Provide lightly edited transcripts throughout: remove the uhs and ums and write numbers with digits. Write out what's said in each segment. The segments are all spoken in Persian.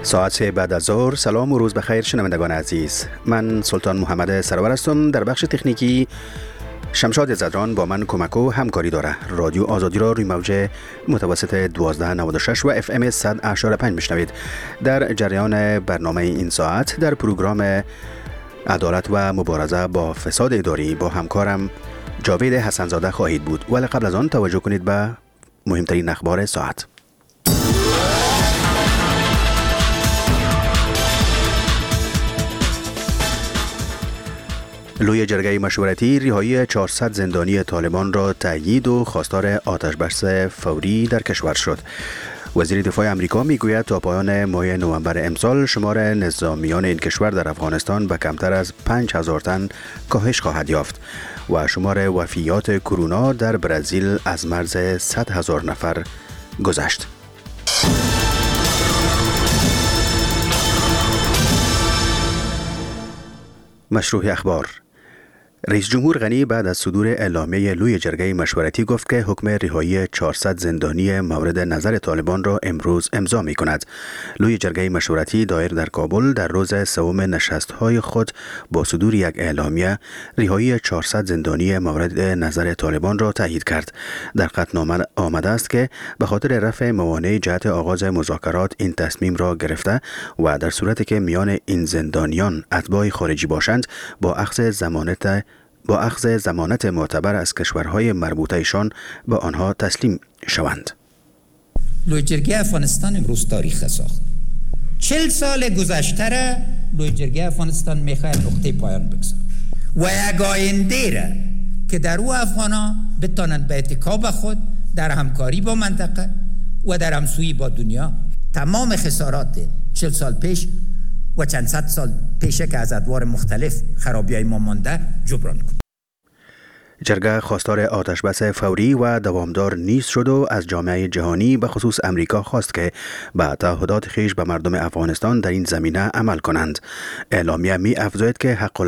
ساعت 3 بعد از ظهر. سلام و روز بخیر شنوندگان عزیز. من سلطان محمد سرور هستم. در بخش تکنیکی شمشاد زدران با من کمک و همکاری داره. رادیو آزادی را روی موج متوسط 1296 و اف ام 100.5 میشنوید. در جریان برنامه این ساعت در پروگرام عدالت و مبارزه با فساد اداری با همکارم جاوید حسنزاده خواهید بود. ولی قبل از آن توجه کنید به مهمترین اخبار ساعت. لوی جرگه مشورتی رهایی 400 زندانی طالبان را تأیید و خواستار آتش‌بس فوری در کشور شد. وزیر دفاع آمریکا میگوید تا پایان ماه نوامبر امسال شمار نظامیان این کشور در افغانستان به کمتر از 5000 تن کاهش خواهد یافت و شمار وفیات کرونا در برزیل از مرز 100,000 نفر گذشت. مشروع اخبار. رئیس جمهور غنی بعد از صدور اعلامیه لوی جرگه مشورتی گفت که حکم رهایی 400 زندانی مورد نظر طالبان را امروز امضا می کند. لوی جرگه مشورتی دایر در کابل در روز سوم نشست‌های خود با صدور یک اعلامیه رهایی 400 زندانی مورد نظر طالبان را تایید کرد. در قطعنامه آمده است که به خاطر رفع موانع جهت آغاز مذاکرات این تصمیم را گرفته و در صورتی که میان این زندانیان اتباع خارجی باشند با اخذ ضمانت معتبر از کشورهای مربوطهشان به آنها تسلیم شوند. لوی جرگه افغانستان امروز تاریخ ساخت. 40 سال گذشته را لوی جرگه افغانستان میخواد نقطه پایان بگذارد و یک آینده را که در او افغانا بتانند به اتکا خود در همکاری با منطقه و در همسویی با دنیا تمام خسارات 40 سال پیش و چند صد سال پیشه که از ادوار مختلف خرابی‌های ما مانده جبران کنیم. جرگه خواستار آتش‌بس فوری و دوامدار نیز شد و از جامعه جهانی به خصوص امریکا خواست که به تعهدات خویش به مردم افغانستان در این زمینه عمل کنند. اعلامیه می افزاید که حق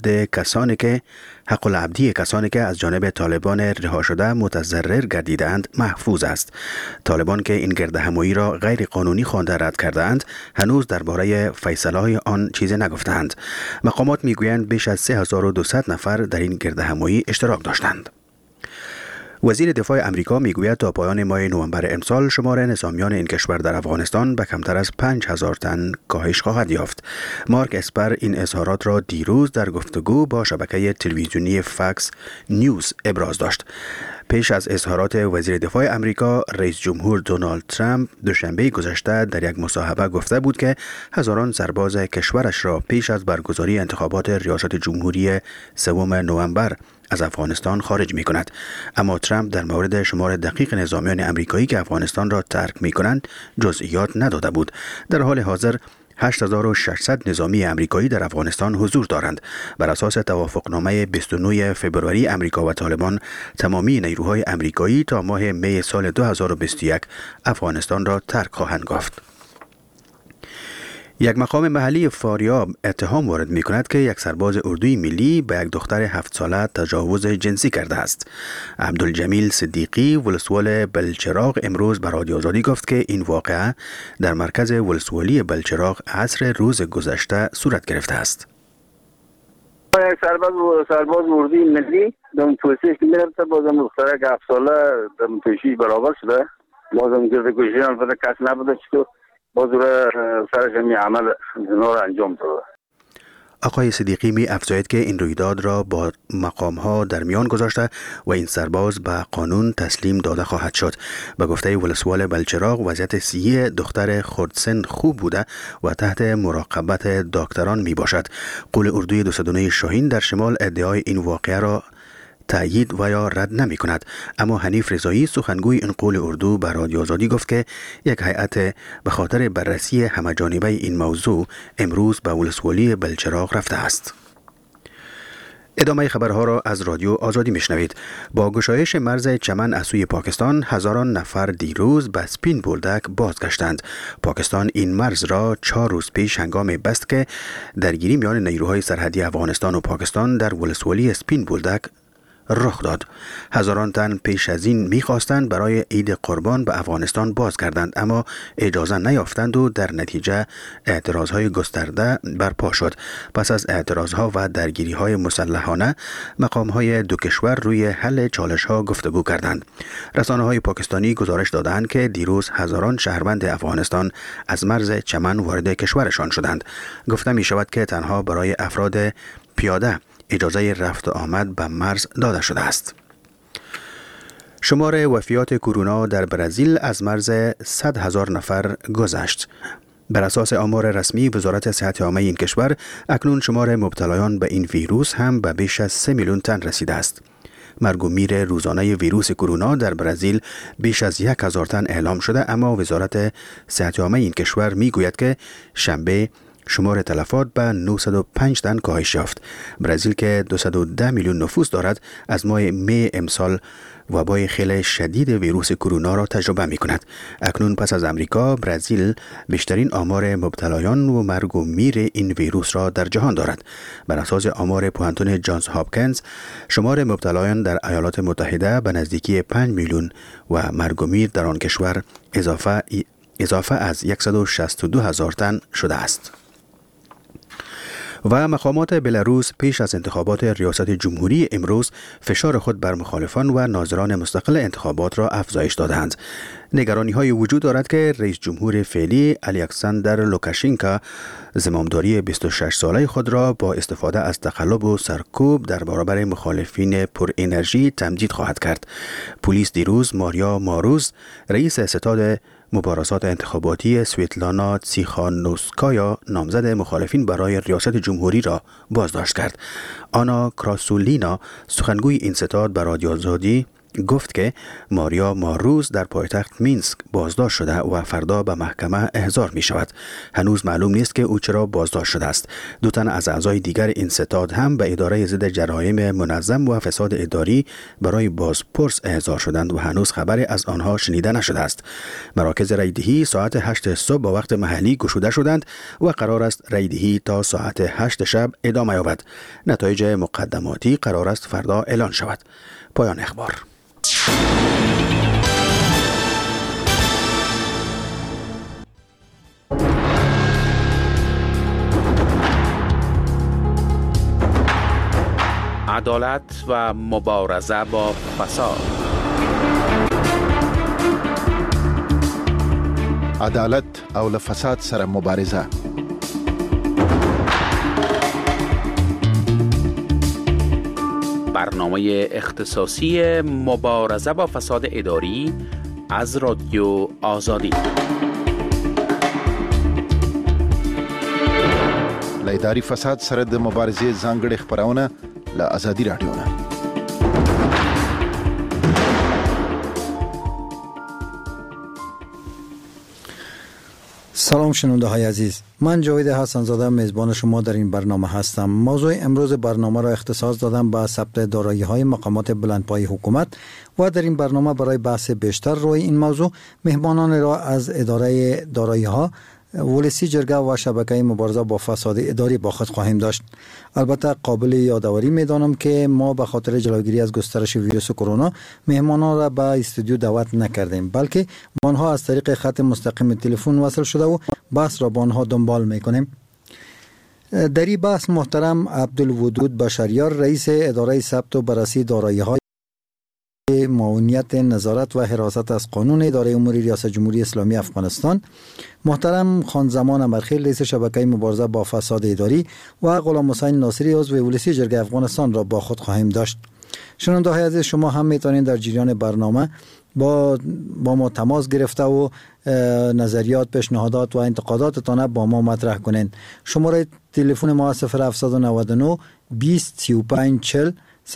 العبدی کسانی که از جانب طالبان رها شده متضرر گردیدند محفوظ است. طالبان که این گردهمایی را غیر قانونی خوانده رد کردند هنوز درباره فیصله آن چیزی نگفتند. مقامات میگویند بیش از 3200 نفر در این گردهمایی اشتراک داشتند. وزیر دفاع آمریکا میگوید تا پایان ماه نوامبر امسال شمار نظامیان این کشور در افغانستان به کمتر از 5000 تن کاهش خواهد یافت. مارک اسپر این اظهارات را دیروز در گفتگو با شبکه تلویزیونی فاکس نیوز ابراز داشت. پیش از اظهارات وزیر دفاع آمریکا، رئیس جمهور دونالد ترامپ دوشنبه گذشته در یک مصاحبه گفته بود که هزاران سرباز کشورش را پیش از برگزاری انتخابات ریاست جمهوری 3 نوامبر از افغانستان خارج می کند. اما ترامپ در مورد شمار دقیق نظامیان آمریکایی که افغانستان را ترک می کنند جزئیات نداده بود. در حال حاضر 8600 نظامی آمریکایی در افغانستان حضور دارند. بر اساس توافقنامه 29 فوریه آمریکا و طالبان تمامی نیروهای آمریکایی تا ماه می سال 2021 افغانستان را ترک خواهند گفت. یک مقام محلی فاریاب اتهام وارد می کند که یک سرباز اردوی ملی به یک دختر 7 ساله تجاوز جنسی کرده است. عبدالجمیل صدیقی ولسوال بلچراغ امروز به رادیو آزادی گفت که این واقعه در مرکز ولسوالی بلچراغ عصر روز گذشته صورت گرفته است. یک سرباز اردوی ملی در توصیح که میرفته بازم دختر 7 ساله در پیشی برابر شده. بازم گرد کشی البته کس نبوده چطور باز سرش همی عمل زنا را انجام داده. آقای صدیقی می افزاید که این رویداد را با مقام ها در میان گذاشته و این سرباز به قانون تسلیم داده خواهد شد. به گفته ولسوال بلچراغ وضعیت صحی دختر خردسن خوب بوده و تحت مراقبت دکتران می باشد. قول اردوی 209 شاهین در شمال ادعای این واقعه را تأیید و یا رد نمی کند. اما حنیف رضایی سخنگوی این قول اردو به رادیو آزادی گفت که یک هیئت به خاطر بررسی همه‌جانبه این موضوع امروز به ولسوالی بلچراغ رفته است. ادامه خبرها را از رادیو آزادی میشنوید. با گشایش مرز چمن از سوی پاکستان هزاران نفر دیروز به سپین بولدک بازگشتند. پاکستان این مرز را 4 روز پیش هنگام بست که درگیری میان نیروهای سرحدی افغانستان و پاکستان در ولسوالی سپین بولدک رخ داد. هزاران تن پیش از این می‌خواستند برای عید قربان به افغانستان بازگردند، اما اجازه نیافتند و در نتیجه اعتراضهای گسترده برپا شد. پس از اعتراضها و درگیری‌های مسلحانه، مقام‌های دو کشور روی حل چالش‌ها گفتگو کردند. رسانه‌های پاکستانی گزارش دادند که دیروز هزاران شهروند افغانستان از مرز چمن وارد کشورشان شدند. گفته می‌شود که تنها برای افراد پیاده اجازه رفت و آمد به مرز داده شده است. شمار وفیات کرونا در برزیل از مرز 100,000 نفر گذشت. بر اساس آمار رسمی وزارت صحت عامه این کشور، اکنون شمار مبتلایان به این ویروس هم به بیش از 3 میلیون تن رسیده است. مرگ و میر روزانه ویروس کرونا در برزیل بیش از 1,000 تن اعلام شده، اما وزارت صحت عامه این کشور میگوید که شنبه شمار تلفات به 905 تن کاهش یافت. برزیل که 210 میلیون نفوس دارد، از ماه می امسال وبای خیلی شدید ویروس کرونا را تجربه می کند. اکنون پس از امریکا، برزیل بیشترین آمار مبتلایان و مرگ و میر این ویروس را در جهان دارد. بر اساس آمار پوهنتون جانز هاپکینز، شمار مبتلایان در ایالات متحده به نزدیکی 5 میلیون و مرگ و میر در آن کشور اضافه از 162,000 تن شده است. و مقامات بلاروس پیش از انتخابات ریاست جمهوری امروز فشار خود بر مخالفان و ناظران مستقل انتخابات را افزایش دادند. نگرانی های وجود دارد که رئیس جمهور فعلی الکساندر لوکاشنکو زمامداری 26 ساله خود را با استفاده از تقلب و سرکوب در برابر مخالفین پر انرژی تمدید خواهد کرد. پلیس دیروز ماریا ماروز، رئیس ستاد مبارزات انتخاباتی سویتلانا تسیخانوسکایا، نامزد مخالفین برای ریاست جمهوری را بازداشت کرد. آنا کراسولینا، سخنگوی این ستاد، به رادیو آزادی گفت که ماریا ماروز در پایتخت مینسک بازداشت شده و فردا به محکمه احضار می شود. هنوز معلوم نیست که او چرا بازداشت شده است. 2 تن از اعضای دیگر این ستاد هم به اداره ضد جرایم منظم و فساد اداری برای بازپرس احضار شدند و هنوز خبری از آنها شنیده نشده است. مراکز رایدهی ساعت 8 صبح با وقت محلی گشوده شدند و قرار است رایدهی تا ساعت 8 شب ادامه یابد. نتایج مقدماتی قرار است فردا اعلان شود. پایان اخبار. عدالت و مبارزه با فساد. عدالت او له فساد سره مبارزه. برنامه اختصاصی مبارزه با فساد اداری از رادیو آزادی. له اداري فساد سره د مبارزې ځانګړي خبرونه له آزادي رادیو نه. سلام شنونده های عزیز، من جاوید حسن زاده میزبان شما در این برنامه هستم. موضوع امروز برنامه را اختصاص دادم به ثبت دارایی های مقامات بلندپایه حکومت و در این برنامه برای بحث بیشتر روی این موضوع مهمانان را از اداره دارایی ها، ولسی جرگه و شبکه مبارزه با فساد اداری با خود خواهیم داشت. البته قابل یادآوری میدانم که ما به خاطر جلوگیری از گسترش ویروس کرونا مهمانان را به استودیو دعوت نکردیم، بلکه با آنها از طریق خط مستقیم تلفن وصل شده و بحث را با آنها دنبال میکنیم. در این بحث محترم عبدالودود بشریار، رئیس اداره ثبت و بررسی دارایی های معاونیت نظارت و حراست از قانون اداره امور ریاست جمهوری اسلامی افغانستان، محترم خانزمان امرخیل، رئیس شبکه مبارزه با فساد اداری و غلام حسین ناصری، عضو ولسی جرگه افغانستان را با خود خواهیم داشت. شنونده های عزیز، شما هم میتونید در جریان برنامه با ما تماس گرفته و نظریات، پیشنهادات و انتقاداتتان با ما مطرح کنین. شماره تلفن ما 0799 20 35 40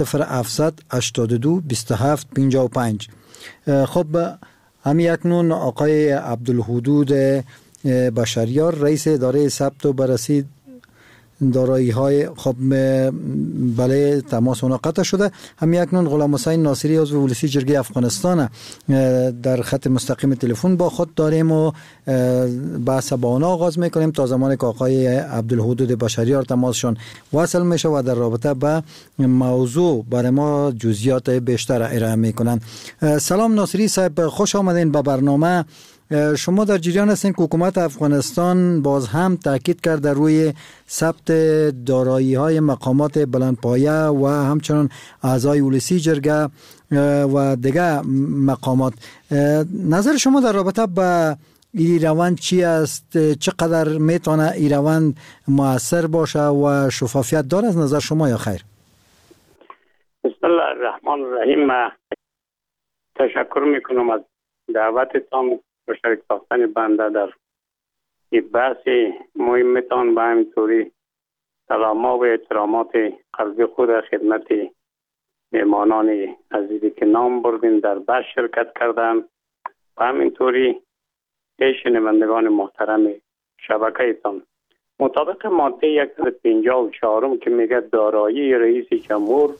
0782 27 55. خب همین اکنون آقای عبدالودود بشریار، رئیس اداره ثبت و بررسی دارایی های خب بله تماس اونا قطع شده. هم اکنون غلام حسین ناصری عضو ولسی جرگه افغانستان در خط مستقیم تلفن با خود داریم و بحث با اونا آغاز میکنیم تا زمانی که آقای عبدالحدود بشریار تماسشون وصل میشه و در رابطه به موضوع برای ما جزئیات بیشتر ارائه میکنن. سلام ناصری صاحب، خوش آمدین به برنامه. شما در جریان هستین که حکومت افغانستان باز هم تاکید کرده روی ثبت دارایی های مقامات بلندپایه و همچنان اعضای ولسی جرگه و دیگه مقامات. نظر شما در رابطه با این روند چی است؟ چقدر میتونه این روند مؤثر باشه و شفافیت داره از نظر شما یا خیر؟ بسم الله الرحمن الرحیم. تشکر میکنم از دعوتتان و شریک ساختن بنده در این بحث مهمتان و همینطوری سلام‌ها و احترامات قلبی خود خدمت مهمانان عزیزی که نام بردین در بحث شرکت کردن و همینطوری شنوندگان محترم شبکه‌تان. مطابق ماده 154 که میگه دارایی رئیس جمهور،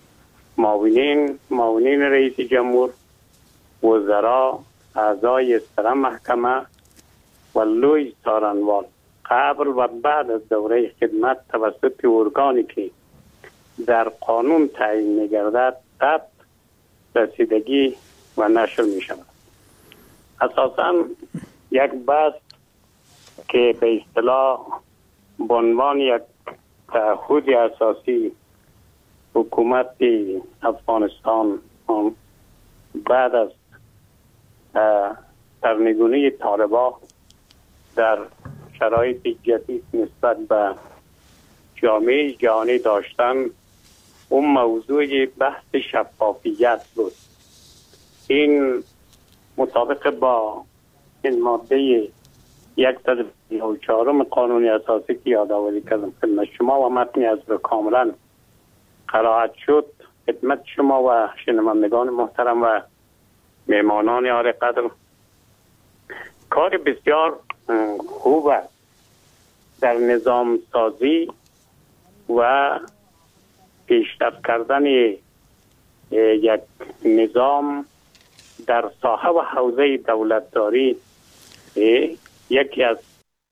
معاونین رئیس جمهور، وزرا، اعضای سر محکمه و لوی څارنوال قبل و بعد از دوره خدمت توسط ارگانی که در قانون تعیین می‌گردد ثبت، رسیدگی و نشر می‌شود. اساساً یک بحث که به اصطلاح به عنوان یک تعهد اساسی حکومت افغانستان بعد از سرنگونی طالبان در شرایط جدید نسبت به جامعه جهانی داشتن، اون موضوع بحث شفافیت بود. این مطابق با این ماده 154 قانون اساسی که یادآوری کردم خدمت شما و متنی از رو کاملا قرائت شد خدمت شما و شنوندگان محترم و مهمانان عالی قدر، کار بسیار خوب است در نظام سازی و پیشرفت کردن یک نظام در ساحه و حوزه دولتداری. یکی از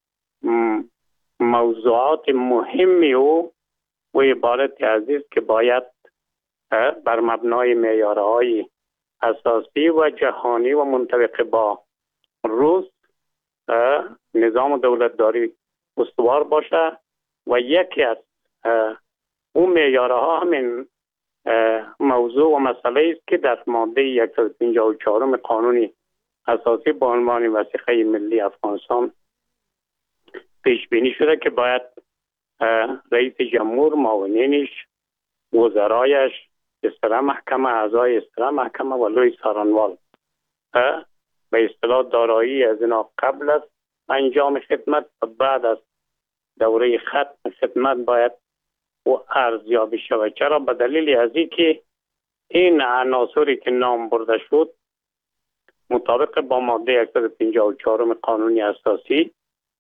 موضوعات مهمی و عبارت عزیز که باید بر مبنای معیارهای اساسی و جهانی و منطبق با روز نظام دولتداری استوار باشه و یکی از اون معیارها همین موضوع و مسئله است که در ماده 154 قانون اساسی با عنوان وثیقه ملی افغانستان پیش بینی شده که باید رئیس جمهور، معاونینش، وزرایش، استرا محکمه، اعضای استرا محکمه و لوی څارنوال به اصطلاح دارایی از اینا قبل از انجام خدمت و بعد از دوره ختم خدمت باید و ارزیابی شود. چرا؟ به دلیل از اینکه این عناصری که نام برده شد مطابق با ماده 154 قانون اساسی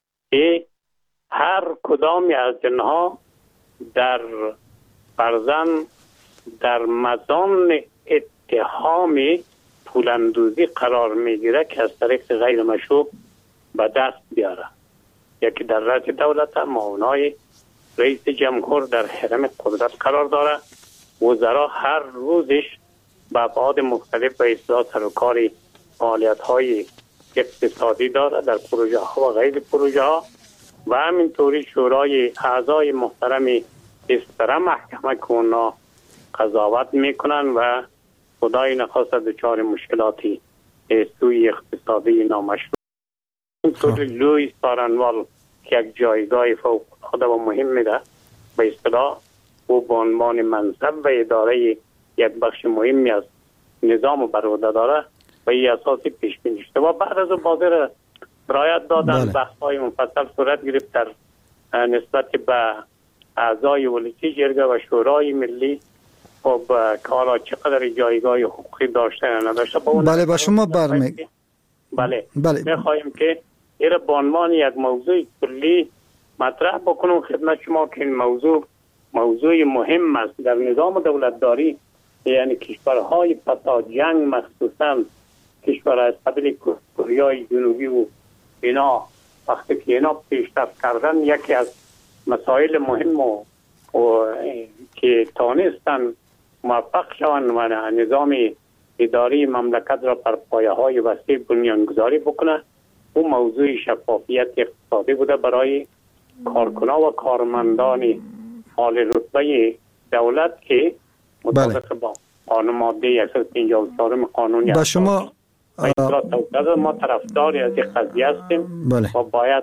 هر کدام از اینها در فرضاً در مزان اتهام پولاندوزی قرار میگیره که از طریق غیر مشروع به دست بیاره. یکی در رأس دولت، معاونای رئیس جمهور در حرم قدرت قرار داره، وزرا هر روزش به ابعاد مختلف به اصلاح سرکار فعالیت های اقتصادی داره در پروژه ها و غیر پروژه ها و همینطوری شورای اعضای محترم استرا محکمه که اونا قضاوت میکنن و خدای نخواست دچار مشکلاتی سوی اقتصادی نامشروع. اینطوری لوی څارنوال که یک جایگاه فوق العاده و مهم میده به اصطلاح او به عنوان منصب و اداره یک بخش مهمی از نظام بر عهده داره و این اساسی پیش بینی شده و بعد از بازار رعایت دادن بحث‌های مفصل صورت گرفت در نسبت به اعضای ولسی جرگه و شورای ملی. خب کالا چقدر جایگاه حقوقی داشته یا نداشته بله با شما بله میخواهیم که این به عنوان یک موضوع کلی مطرح بکنم خدمت شما که این موضوع مهم است در نظام دولتداری. یعنی کشورهای پسا جنگ مخصوصا کشور از قبیل کره جنوبی و اینا وقتی که اینا پیشرفت کردن یکی از مسائل مهم و که تانستن موفق شوند و نظام اداری مملکت را بر پایه‌های وسیع بنیانگذاری بکنه، اون موضوع شفافیت اقتصادی بوده برای کارکنان و کارمندان حال رتبه دولت که مطابق با قانون ماده 154 قانون با شما ما طرفداری از این قضیه هستیم و باید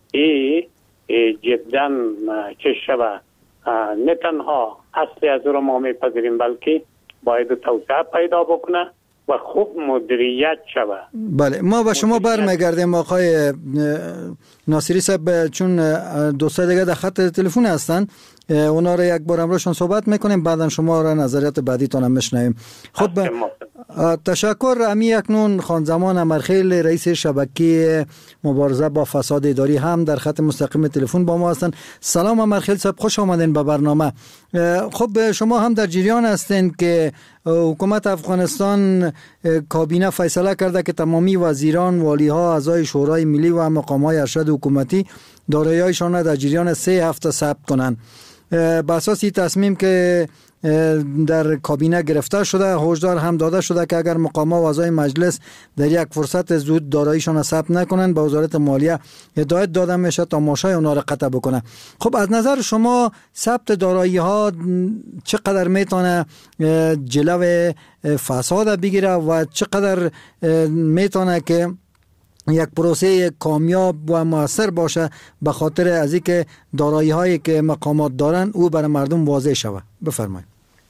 جدا چه شود نه تنها اصلی از رو ما میپذیریم بلکه باید توسعه پیدا بکنه و خوب مدیریت شود. بله ما با شما برمیگردیم آقای ناصری صاحب، چون دوستا دیگه در خط تلفن هستن، اونا رو یک بار امروزشون صحبت میکنیم، بعدا شما را نظریات بعدیتون هم میشنویم. خود تشکر. امی اکنون خان زمان امرخیل رئیس شبکه مبارزه با فساد اداری هم در خط مستقیم تلفن با ما هستند. سلام امرخیل صاحب، خوش آمدین به برنامه. خب شما هم در جریان هستین که حکومت افغانستان کابینه فیصله کرده که تمامی وزیران، والی‌ها، اعضای شورای ملی و مقام‌های ارشد حکومتی دارایی‌هایشان را در جریان 3 هفته ثبت کنند. بر اساس این تصمیم که در کابینه گرفته شده، هشدار هم داده شده که اگر مقام‌ها و اعضای مجلس در یک فرصت زود داراییشان را ثبت نکنند، به وزارت مالیه هدایت داده میشه تا ماشای اونها را قطع بکنه. خب از نظر شما ثبت دارایی‌ها چقدر میتونه جلو فساد بگیره و چقدر میتونه که یک پروسه کامیاب و موثر باشه به خاطر از اینکه دارایی هایی که مقامات دارن او برای مردم واضح شود؟ بفرمایید.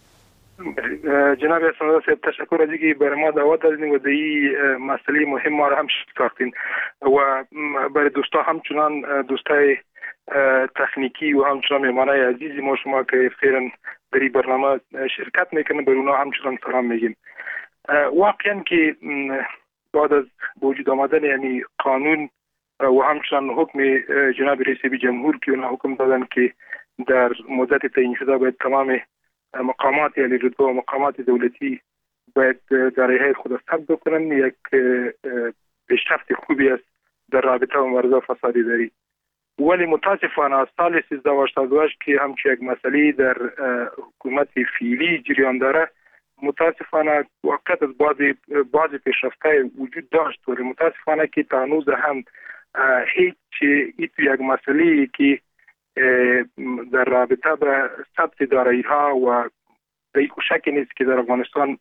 جناب اسماعیل صاحب تشکر از اینکه برای ما دعوت دادین و در این مسئله مهم ما را هم شرکت و برای دوستا همچنان دوستای تکنیکی و همچنان مهمانای عزیزی ما شما که فعلا در این برنامه شرکت میکنن بر اونها همچنان سلام میگیم. واقعا که بعد از وجود آمدن یعنی قانون و همچنان حکم جناب رئیس جمهور که اونها حکم دادن که در مدت تعیین شده باید تمام مقامات یعنی رتبه و مقامات دولتی باید دارایی‌های خود ثبت بکنن، یک پیشرفت خوبی است در رابطه با مبارزه فساد اداری. ولی متاسفانه از سال 1388 که همچنین یک مسئله در حکومت فعلی جریان داره، متاسفانه واقعیت از بعضی پیشرفت‌های وجود داشت ولی متاسفانه که تا هنوز هم هیچ یک مسئله که در رابطه به ثبت دارایی‌ها و دیگه شکی نیست که در افغانستان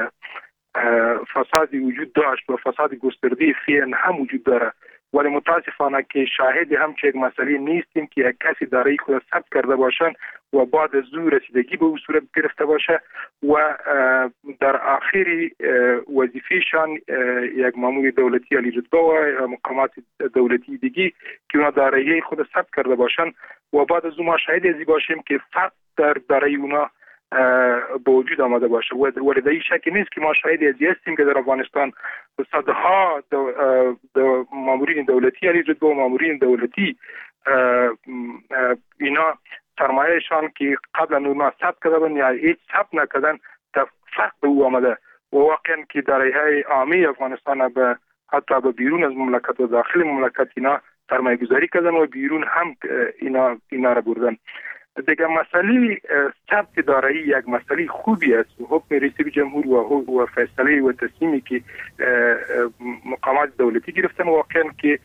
فسادی وجود داشت و فساد گسترده فعلا هم وجود داره، ولی متاسفانه که شاهد همچین مسئله نیستیم که یک کسی دارایی خود ثبت کرده باشن و بعد از او رسیدگی به او صورت گرفته باشه و در آخری وظیفهشان یک مامور دولتی علی رتبه و مقامات دولتی دیگی که اونا دارایی خود ثبت کرده باشن و بعد از او ما شاهد ازی باشیم که فرق در دارایی اونا به وجود آمده باشه. ولی در این شکی نیست که ما شاهد ازی هستیم که در افغانستان صدها مامورین دولتی علی رتبه و مامورین دولتی اینا سرمایهشان که قبلا اونا ثبت کردن یا هیچ ثبت نکردن فرق به او آمده و واقعا که دارایی‌های عامی افغانستان به حتی به بیرون از مملکت و داخل مملکت اینا سرمایه گذاری کردن و بیرون هم اینا را بردن. دیگه مسئله ثبت دارایی یک مسئله خوبی است. حکم رئیس جمهور و فیصله و تصمیمی که مقامات دولتی گرفتن واقعا که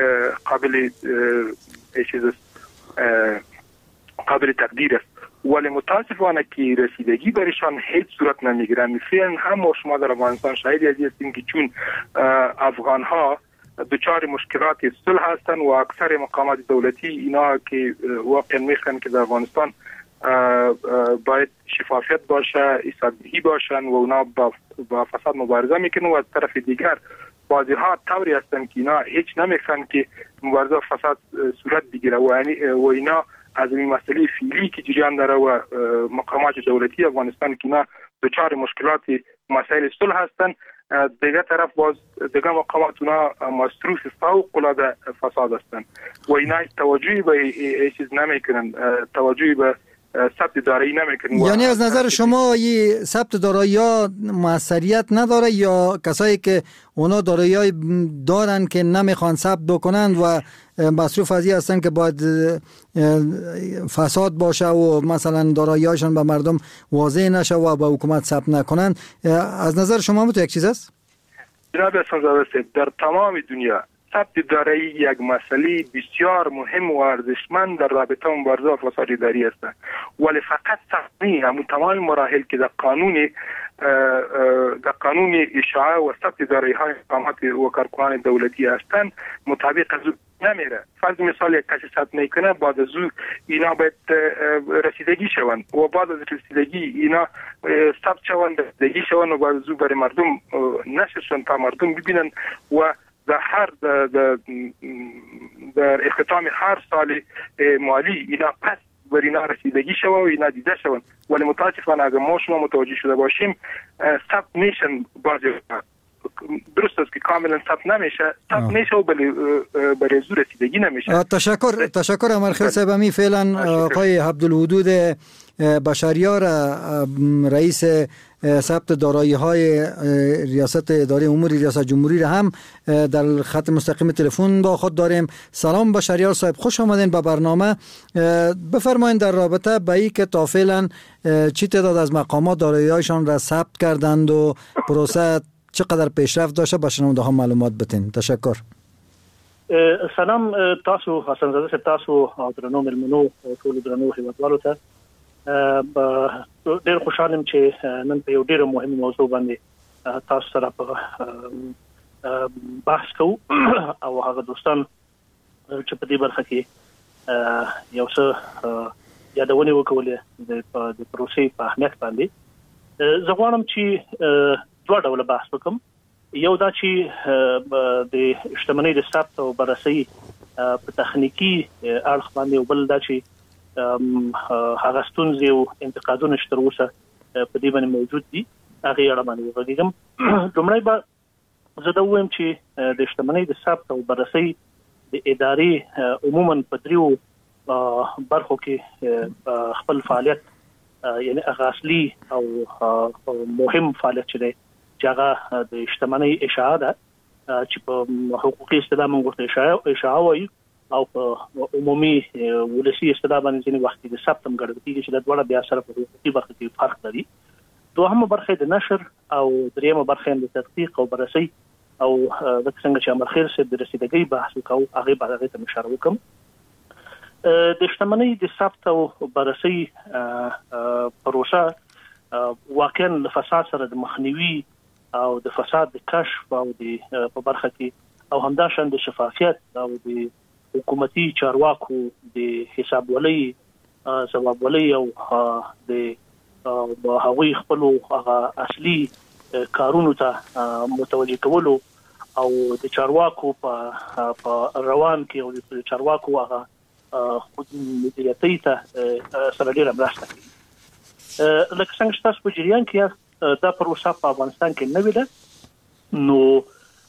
قابل تقدیر است، ولی متاسفانه که رسیدگی برشان هیچ صورت نمیگیرن. فعلا هم شما در افغانستان شاهد هستیم که چون افغان ها دچار مشکلات صلح هستند و اکثر مقامات دولتی اینا که واقعا میخوان که در افغانستان باید شفافیت باشه، حسابدهی باشن و اونا با فساد مبارزه میکنن و از طرف دیگر بعضی ها طوری هستند که اینا هیچ نمیخوان که مبارزه فساد صورت بگیره و اینا از این مسئله فعلی که جریان داره و مقامات دولتی افغانستان که اینا دچار مشکلات مسائل صلح هستند دیگه طرف باز دیگه مقامات اونا مصروف فوق العاده فساد هستند و اینا توجهی به چیز نمیکنن، توجهی به ثبت دارایی نمیکنن. یعنی از نظر شما این ثبت دارایی ها موثریت نداره یا کسایی که اونا دارایی دارن که نمیخوان ثبت بکنن و مصروف از این هستن که باید فساد باشه و مثلا دارایی هاشون به مردم واضح نشه و به حکومت ثبت نکنن، از نظر شما تو یک چیز است؟ جناب احسانزاده صاحب، در تمام دنیا ثبت دارایی یک مسئله بسیار مهم و ارزشمند در رابطه مبارزه با فساد اداری است، ولی فقط ثبت همون تمام مراحل که در قانون اشاعه و ثبت دارایی های مقامات و کارکنان دولتی هستند مطابق از نمیره. فرض مثال یک کسی ثبت میکنه، بعد از او اینا باید رسیدگی شوند و بعد از رسیدگی اینا ثبت شوند، رسیدگی شوند و بعد از او برای مردم نشر شوند تا مردم ببینن و در اختتام هر سال مالی اینا پس بر اینا رسیدگی شوند و اینا دیده شوند. ولی متاسفانه اگر ما شما متوجه شده باشیم ثبت میشن، بعضی درست است که کاملا ثبت نمیشه، ثبت میشه و برای زور رسیدگی نمیشه. تشکر امرخیل صاحب. امی فعلا آقای عبدالودود بشریار رئیس ثبت دارایی های ریاست اداره امور ریاست جمهوری را هم در خط مستقیم تلفن با خود داریم. سلام بشریار صاحب، خوش آمدین به برنامه. بفرمایید در رابطه با این که تا فعلا چی تعداد از مقامات دارایی هایشان را ثبت کردند و پروسه چقدر پیشرفت داشته به شنونده ها معلومات بدین. تشکر. سلام تاسو حسنزاده صاحب، تاسو درنو ملمنو ټول درنو هیوادوالو ته ډېر خوشحالم چې نن په یو ډېر مهم موضوع باندې تاسو سره په بحث کوو او هغه دوستان چې په دې برخه کې یو څه یادونه وکولې د پروسې په اهمیت باندې. زه غواړم چې دوه ډوله بحث وکم. یو دا چې د شتمنۍ د ثبت او بررسي په تخنیکی اړخ باندې، او بل دا چې هغه ستونزې او انتقادونه چې تر اوسه په دې باندې موجود دي هغه اړه باندې وغږیږم. لومړی به زه دا ووایم چې د شتمنۍ د ثبت او بررسي د ادارې عموما په دریو برخو کې خپل فعالیت، یعنی هغه اصلي او مهم فعالیت چې دی چې هغه د شتمنۍ اشاعه ده، چې په حقوقي اصطلاح موږ ورته اشاعه وایو، او په عمومي ولسي اصطلاح باندې ځینې وخت د ثبت هم ګڼل کېږي چې د دواړه بیا سره په حقوقي برخه کې فرق لري. دوهمه برخه د نشر او دریمه برخه د تحقیق او بررسي، او د څنګه چې امرخیل صاحب د رسیدګۍ بحث وکاو هغه به هغه ته اشاره وکم. د شتمنۍ د ثبت او بررسي پروسه واقعا له فساد سره د مخنیوي او د فساد د کشف او د په برخه کې او همداشان د شفافیت او د حکومتي چارواکو د حسابولۍ ځوابولۍ او د هغوی خپل هغه اصلي کارونو ته متوجه کولو او د چارواکو په روان کې او د چارواکو هغه خود مدیریتي ته سره ډیره مرسته کوي. لکه څنګه چې تاسو په جریان کې دا پروسه په افغانستان کې نوې ده، نو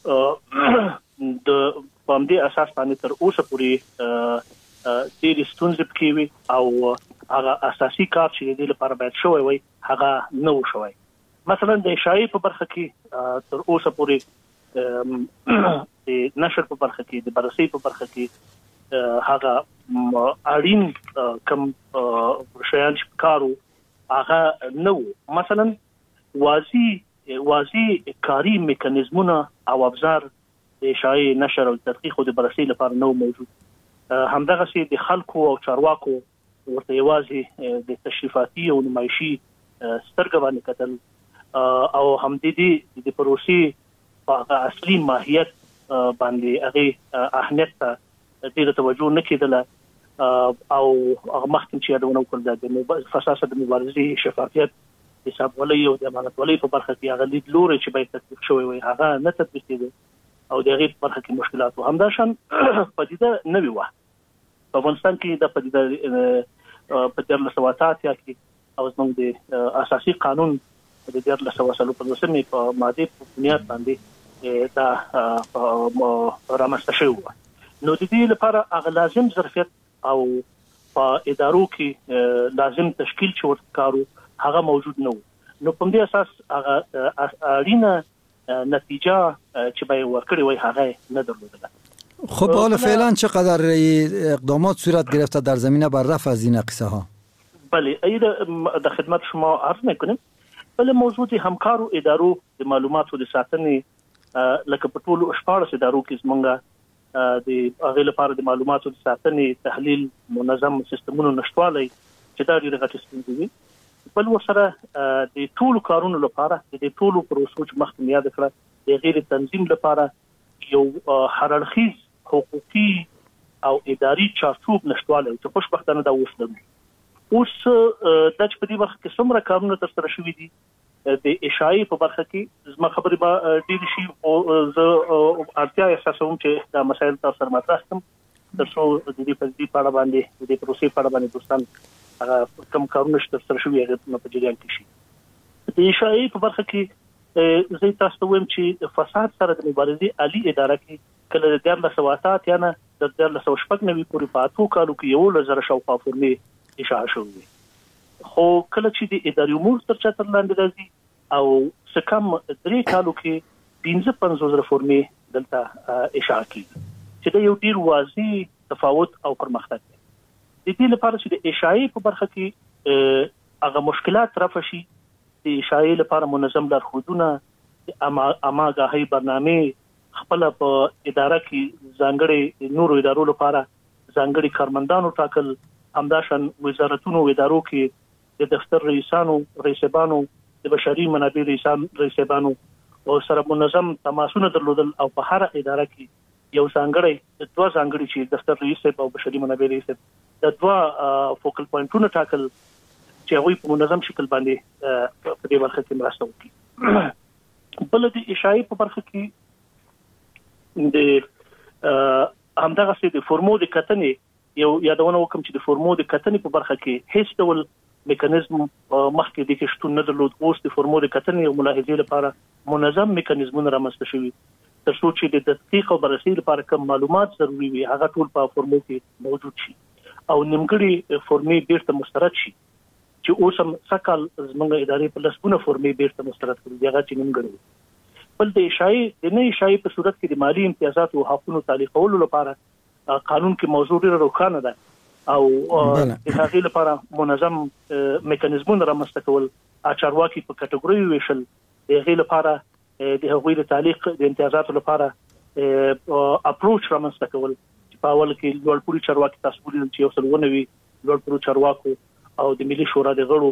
د په همدې اساس باندې تر اوسه پورې ډېرې ستونزې پکې وي او هغه اساسي کار چې د دې لپاره باید شوی وي هغه نه و شوی. مثلا د اشاعې په برخه کې تر اوسه پورې د نشر په برخه کې، د بررسي په برخه کې هغه اړین کم شیان چې کارو هغه نه و. مثلا واضح کاری میکانیزمونه او ابزار د اشاعې، نشر او تحقیق او د بررسي لپاره نو موجود. همدغه سي د خلکو او چارواکو ورته یوازې د تشریفاتي او نمایشي سترګې باندې کتل او هم د پروسې په اصلي ماهیت باندې هغه اهمیت ته ډېره توجه نه کېدله او هغه مخکې چې یادونه وکړل د فساد د مبارزې، شفافیت، حسابولۍ او د امانتولۍ په برخه کې هغه لید لوري چې باید تطبیق شوی وي هغه نه تطبیق کېده او د هغې په برخه کې مشکلات و. همداشان پدیده نوې وه په افغانستان کې. د پدیده په 1988 کې او زموږ د اساسي قانون د 1415 په ماده په بنیاد باندې دا رامنځته شوی. نو د دې لپاره هغه لازم ظرفیت او په ادارو کې لازم تشکیل چې ورکارو هغه موجود نه و. نو په دې اساس هغه اړینه نتیجه چې به ورکړي وي هغه نه درلوده. خب حالا فعلا چقدر اقدامات صورت گرفته در زمینه بر رفع از این قصه ها؟ بله در خدمت شما عرض میکنیم. بله موضوع همکارو ادارو د معلوماتو د ساتنې لکه په ټولو 14 ادارو کې زمونږ د هغه لپاره د معلوماتو د ساتنې تحلیل منظم سیستمونو نشټوالی چې دا ډیره غټه ستونزه دي. بل ورسره د ټولو کارونو لپاره د ټولو پروسو چې مخکې یاد کړه د غیر تنظیم لپاره یو هررخیز حقوقي او اداري چارچوب نشټوالی چې خوشبختانه دا وشته. اوس د په دې وخت کې څومره کارونه ترسره شوي دي د اشاعې په برخه کې زما خبرې به ډېر شي او زه اړتیا احساسوم چې دا مسایل تاسو سره مطرح کړم ترڅو د دې په اړه باندې د پروسې په اړه باندې دوستان هغه کوم کارونه چې ترسره شوي هغه په جریان کې شي. د اشاعې په برخه کې زه تاسو ته وایم چې فساد سره د مبارزې عالی اداره کې کله د 1488 یا نه د 1490 پورې په 8 کالو کې 1000 شاوخوا فورمې اشاعه شوې. خو کله چې د اداري امور تر چتر لاندې راځي او سکم 3 کالو کې 55 فورمې دلته اشاعه کیږي چې دا یو ډیر واضح تفاوت او پرمختګ دی. د دې لپاره چې د اشاعې په برخه کې هغه مشکلات رفع شي د اشاعې لپاره منظم لارښودونه اماګاهي برنامه خپل په اداره کې ځانګړي نورو ادارو لپاره ځانګړي کارمندانو ټاکل همداشان وزارتونو ادارو کې د دفتر رئیسانو رئیسبانو د بشري منابع رئیسبانو او سره منظم تماسونه درلودل او په هر اداره کې یو ځانګړي چې دفتر رئیس او بشري منابع رئیس د دوه فوکل پوینټونو ټاکل چې هغه په منظم شکل باندې په دې برخه کې مرسته وکړي. بل د اشاعې په برخه کې د همدغه څه د فورمو د کتنې یو یادونه وکم چې د فورمو د کتنې په برخه کې هیڅ ډول میکانیزم مخکې د کې شتون نه درلود. اوس د فورمو د کتنې او ملاحظې لپاره منظم میکانیزمونه رامنځته شوي ترڅو چې د تحقیق او بررسي لپاره کوم معلومات ضروري وي هغه ټول په فورمو کې موجود شي او نیمګړي فورمې بیرته مسترد شي چې اوس هم سکل زموږ ادارې په لسونه فورمې بیرته مسترد کړي هغه چې نیمګړي. بل د اشاعې په صورت کې د مالی امتیازات او حقوقو تعلیقولو لپاره قانون کې موضوع ډېر روښانه ده او د هغې لپاره منظم میکانیزمونه رامنځته کول چارواکي په کټګوریو ویشل د هغې لپاره د هغوی د تعلیق د امتیازاتو لپاره اپروچ رامنځته کول چې په اول کې لوړپوړي چارواکي تاسو ولیدل چې یو څل ونوي لوړپوړو چارواکو او د ملي شورا د غړو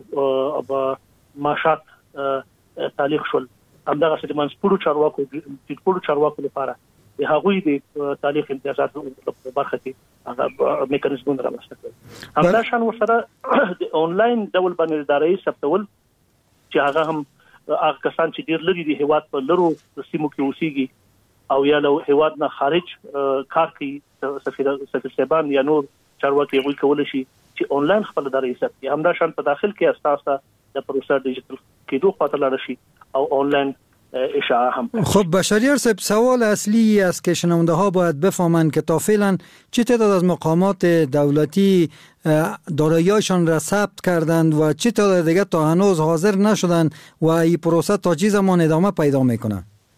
معاشات تعلیق شول. همدغه د منځپوړو چارواکو لپاره د هغوی د تعلیق امتیازاتو په برخه کې هغه میکانیزمونه رامنځته کړل. همداشان ورسره د انلاین ډول باندې ادارې ثبتول چې هغه هم هغه کسان چې ډیر لري د هیواد په لرو سیمو کې اوسېږي او یا له هیواد نه خارج کار کوي سفیر صاحبان یا نور چارواکي هغوی کولی شي چې انلاین خپل ادارې ثبت. همداشان په داخل کې اساسا د پروسه ډیجیټل کېدو خاطر لاړ شي او آنلاین اشاعه هم. خب بشریار صاحب سوال اصلی است که شنونده ها باید بفهمند که تا فعلا چه تعداد از مقامات دولتی دارایی‌هایشان را ثبت کردند و چه تعداد دیگر تا هنوز حاضر نشدند و این پروسه تا چه زمان ادامه پیدا میکنه؟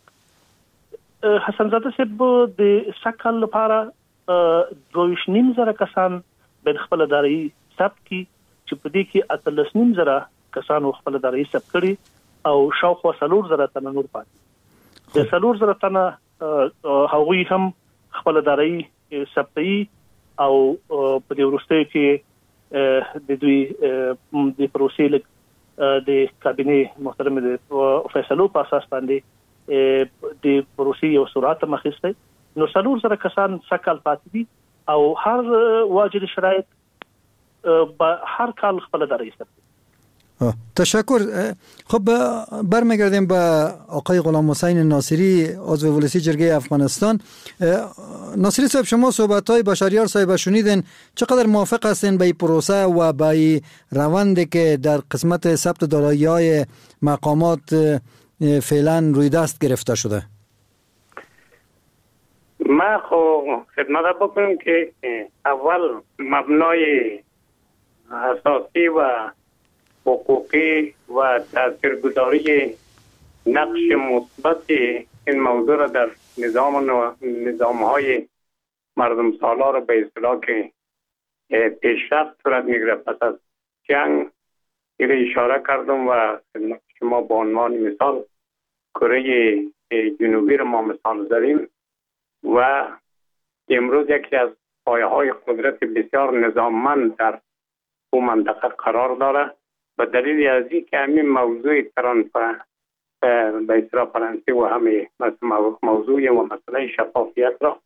حسن زاده صاحب د سکل لپاره 2.5 کسان به خپل دارایی ثبت کی چې په دې کې 13.5 کسان خپل دارایی ثبت کړي او شاوخوا 4,000 تنه نور پاتې. د 4,000 تنه هغوی هم خپل دارایی ثبتي او په دې وروستیو کې د دوی د پروسې د کابینه محترم د فیصلو په اساس باندې د پروسې یو سرعت مخسته. نو 4,000 کسان سکل پاتې دي او هر واجد شرایط هر کال خپل دارایی ثبتي تشکر. خب برمیگردیم به آقای غلام حسین ناصری، عضو ولسی جرگه افغانستان. ناصری صاحب، شما صحبت‌های بشریار صاحب شنیدین، چقدر موافق هستین به این پروسه و به این روندی که در قسمت ثبت دارایی‌های مقامات فعلا روی دست گرفته شده؟ ما خدمت بکنم که اول مبنای اساسی و حقوقی و تاثیرگذاری نقش مثبت این موضوع را در نظام‌های مردم سالار به اصطلاح که پیشرفت صورت میگیره پس از جنگ این اشاره کردم و شما به عنوان مثال کره جنوبی را ما مثال زدیم و امروز یکی از پایه‌های قدرت بسیار نظاممند در اون منطقه قرار داره و دلیل از این که همین موضوع ترانسپرنسی به اصطلاح فرانسه و همه موضوع و مسئله شفافیت را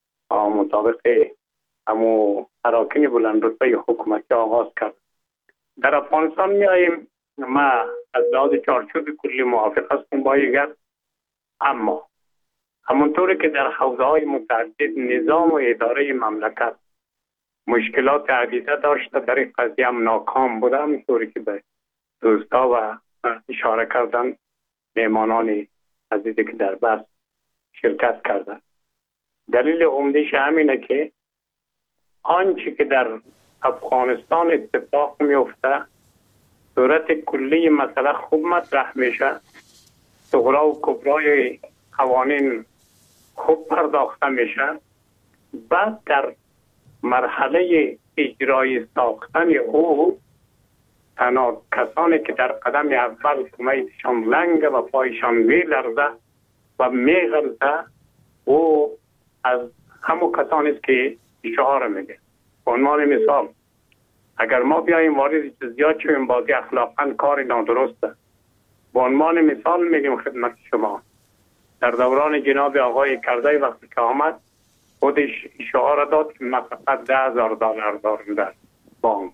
مطابق همو اراکین بلند رتبه حکومتی آغاز کرد. در افغانستان میاییم، ما از لحاظ چارچوب کلی موافق هستیم با یک، اما همونطوری که در حوزه‌های متعدد نظام و اداره مملکت مشکلات عدیده داشته، در این قضیه هم ناکام بوده، همونطوری که به دوستا و اشاره کردن مهمانان عزیزی که در بحث شرکت کردن. دلیل عمده‌اش همینه که آنچه که در افغانستان اتفاق میفته صورت کلی مسئله خوب مطرح میشه، صغرا و کبرای قوانین خوب پرداخته میشه، بعد در مرحله اجرای ساختن او تنها کسانی که در قدم اول کمیتشان لنگ و پایشان میلرزه و میغلطه او از همون کسانی است که اشاره میگه. به عنوان مثال اگر ما بیاییم وارد جزئیات شویم بازی اخلاقا کار نادرسته. به عنوان مثال میگیم خدمت شما در دوران جناب آقای کرزی وقتی که آمد خودش اشاره داد که من فقط $10,000 دارم در بانک.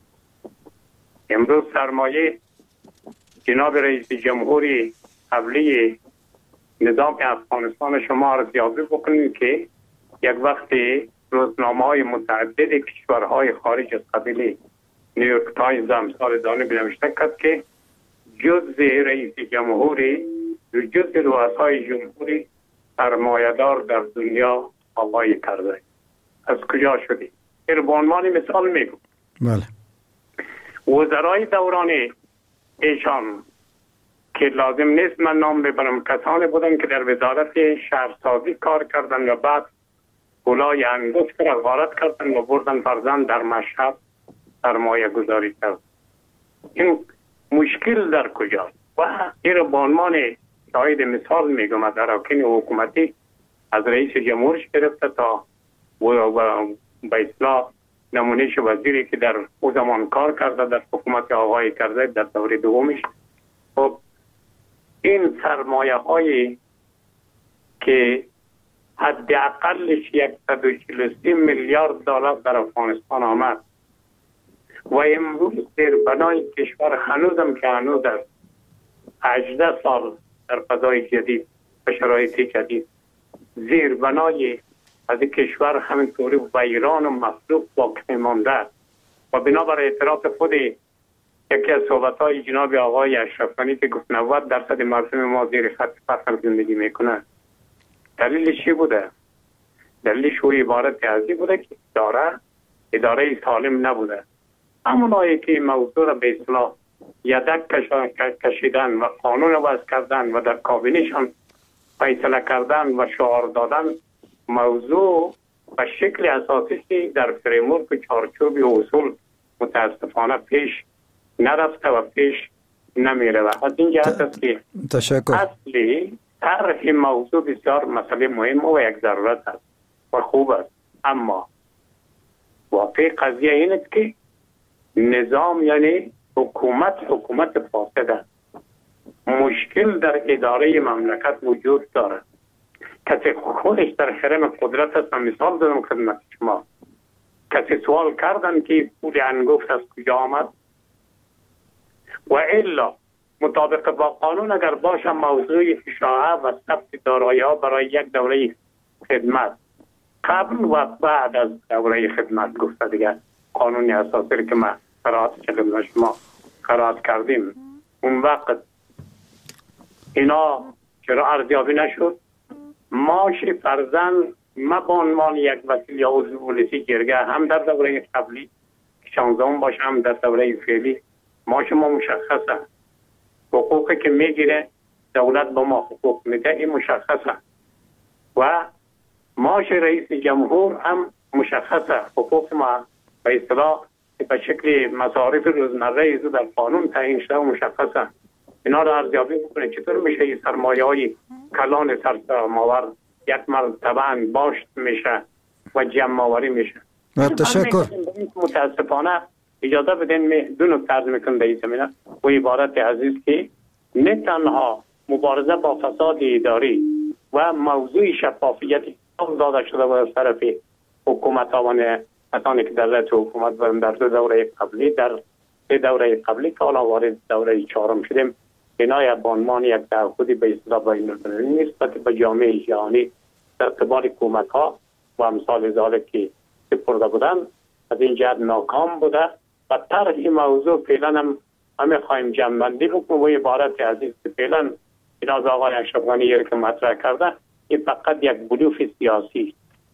امروز سرمایه جناب رئیس جمهوری قبلی نظام افغانستان شما ارزیابی بکنید که یک وقتی روزنامه‌های متعدد کشورهای خارج از قبیل نیویورک تایمز امثال دانه نوشته کرد که جز رئیس جمهوری و جز رؤسای جمهوری سرمایه‌دار در دنیا آقای کرزی. از کجا شدی؟ این به عنوان مثال میگم. بله. وزرای دوران ایشان که لازم نیست من نام ببرم کسانی بودن که در وزارت شهرسازی کار کردن و بعد گلای انگشت را غارت کردن و بردن فرزند در مشهد سرمایه گذاری کرد. این مشکل در کجاست؟ و این را به عنوان شاید مثال میگم از اراکین حکومتی از رئیس جمهورش گرفته تا به اصلاح نمونهش وزیری که در او زمان کار کرده در حکومت آقای کرزی در دوره دومش. خب این سرمایه هایی که حداقلش $143 میلیارد در افغانستان آمد و امروز در بنای کشور هنوزم که هنوز در 18 سال در فضای جدید و شرایط جدید زیر بنای از کشور همینطوری ویران و مفلوک باقی مانده و بنابر اعتراف خود یکی از صحبت‌های جناب آقای اشرف غنی که گفت 90% مردم ما زیر خط فقر زندگی میکنن. دلیلش چی بوده؟ دلیلش او عبارت ازی بوده که اداره سالم نبوده. همونایی که موضوع را به اصطلاح یدک کشیدن و قانون وضع کردن و در کابینهشان فیصله کردن و شعار دادن موضوع و شکل اساسی در فریمورک چارچوب اصول متاسفانه پیش نرفته و پیش نمیره و از این جهت است که اصلی طرح موضوع بسیار مسئله مهم و یک ضرورت است و خوب است، اما واقع قضیه این است که نظام یعنی حکومت فاسد است. مشکل در اداره مملکت وجود دارد. کسی خودش در حرم قدرت است. مثال دادم خدمت شما، کسی سوال کردن که پول انگفت از کجا آمد، و الا مطابق با قانون اگر باشه موضوع اشاعه و ثبت دارایی‌ها برای یک دوره خدمت قبل و بعد از دوره خدمت گفته دیگه قانونی اساسی که ما قرائت کردیم شما قرائت کردیم اون وقت اینا چرا ارزیابی نشد؟ معاش فرزند ما به عنوان یک وکیل یا عضو پلیسی جرگه هم در دوره قبلی 16 باشه هم در دوره فعلی معاش ما مشخصه، حقوقی که میگیره دولت به ما حقوق میده این مشخصه و معاش رئیس جمهور هم مشخصه، حقوق ما به اصطلاح به شکل مصارف روزمره در قانون تعیین شده و مشخصه. اینا رو ارزیابی بکنه چطور میشه این سرمایه‌های کلان سرماور یک مرتبه باشت میشه و جمع آوری میشه. تشکر. متاسفانه اجازه بدین دو نکته عرض میکنم در این زمینه و عبارت عزیز که نه تنها مبارزه با فساد اداری و موضوع شفافیت داده شده و از طرف حکومت کسانی که در رأس حکومت بودن در دو دوره قبلی، در سه دوره قبلی که حالا وارد دوره چهارم شدیم، اینا به عنوان یک تعهدی به اصطلاح بین‌المللی نسبت به جامعه جهانی در اعتبار حکومت‌ها و امثال ذالک که سپرده بودن از این جهت ناکام بوده و طرح این موضوع فعلا هم خواهیم جمع‌بندی بکنیم و عبارت عزیز که فعلا این از آقای اشرف غنی که مطرح کرده این فقط یک بلوف سیاسی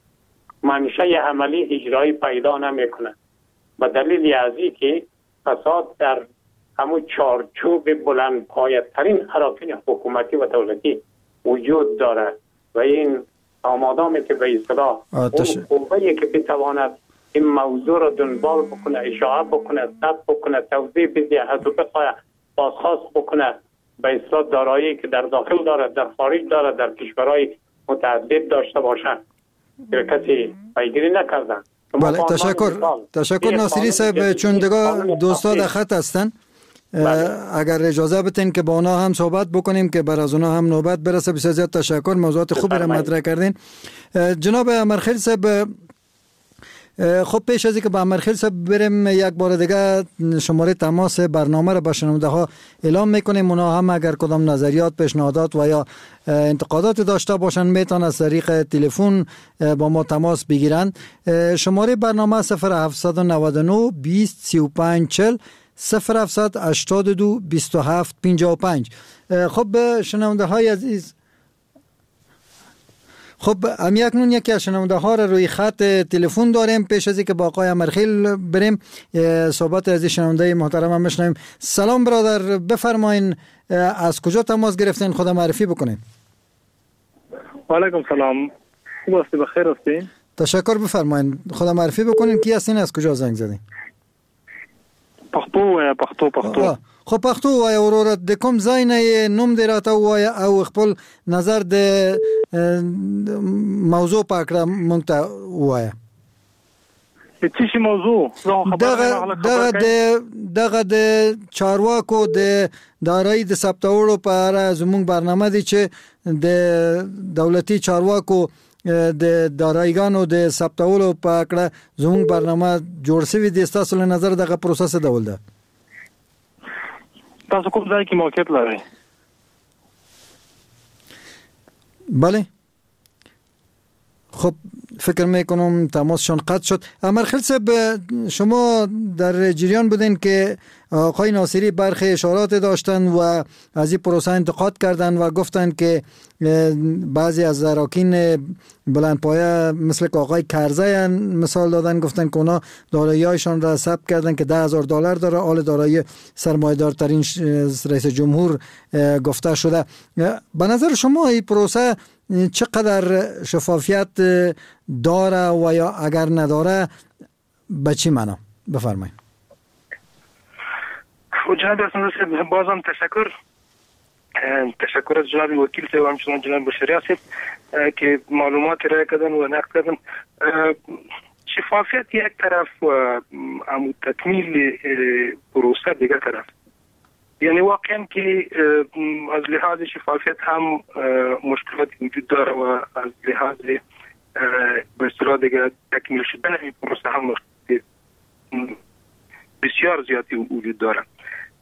منشأ عملی اجرایی پیدا نمیکنه و دلیل ازی که فساد در همون چارچوب بلند پایه‌ترین اراکین حکومتی و دولتی وجود داره و این آمادامی که به اصطلاح اون قوه‌ای که بتواند این موضوع رو دنبال بکنه، اشاعه بکنه، ثبت بکنه، توضیح بده، حساب بخواه بازخواست بکنه به اصطلاح دارایی که در داخل داره، در خارج داره، در کشورهای متعدد داشته باشه که کسی پیگیری نکردن. بله تشکر ناصری صاحب، چون دیگه دوستا در خط هستن اگر اجازه بتین که با اونا هم صحبت بکنیم که بر از اونا هم نوبت برسه. بسیار زیاد تشکر، موضوعات خوبی را مطرح کردین. جناب امرخیل صاحب، خب پیش از اینکه با امرخیل صاحب بریم یک بار دیگه شماره تماس برنامه را به شنونده ها اعلام میکنیم. اونا هم اگر کدام نظریات، پیشنهادات و یا انتقادات داشته باشن میتونن از طریق تلفن با ما تماس بگیرن. شماره برنامه 0799 20 35 40 0782 27 55. خب شنونده های عزیز، خب هم اکنون یکی از شنونده ها را روی خط تلفن داریم. پیش از اینکه با آقای امرخیل بریم صحبت از شنونده محترم هم بشنویم. سلام برادر، بفرمایین از کجا تماس گرفتین؟ خدا معرفی بکنین. و علیکم سلام، خوب هستی؟ بخیر هستی؟ تشکر، بفرمایین خدا معرفی بکنین. کی هستین؟ از کجا زنگ زدین؟ پښتو. خو پښتو وای ورور د کوم ځای نه نوم دی راته وای او خپل نظر د موضوع پاکړه مونږ ته وای. څه شي موضوع؟ دغه د چارواکو د دارایی د ثبتولو په اړه زموږ برنامه دی چې د دولتي چارواکو د دارایګانو د ثبتولو په اړه زموږ برنامه جوړ شوی دی. تاسو له نظر دغه پروسس ډول ده؟ تاسو کوم ځای کې موقعیت لرئ؟ بله. خب فکر میکنم تماسشان قطع شد. امرخیل صاحب، شما در جریان بودین که آقای ناصری برخی اشارات داشتن و از این پروسه انتقاد کردن و گفتن که بعضی از اراکین بلندپایه مثل که آقای کرزی مثال دادن، گفتن که اونا دارایی‌هایشان را ثبت کردن که $10,000 داره، حال دارایی سرمایه‌دارترین رئیس جمهور گفته شده. به نظر شما این پروسه چقدر شفافیت داره و یا اگر نداره به چی معنا؟ بفرمایید. جناب رسول بازم تشکر از جناب وکیل صاحب و همچنان جناب بشری صاحب که معلومات را کردن و نقد کردن. شفافیت یک طرف و تکمیل پروسه دیگر طرف. یعنی واقعا که از لحاظ شفافیت هم مشکلات وجود داره و از لحاظ به اصطلاح دیگر تکمیل شدن این پروسه هم بسیار زیادی وجود داره.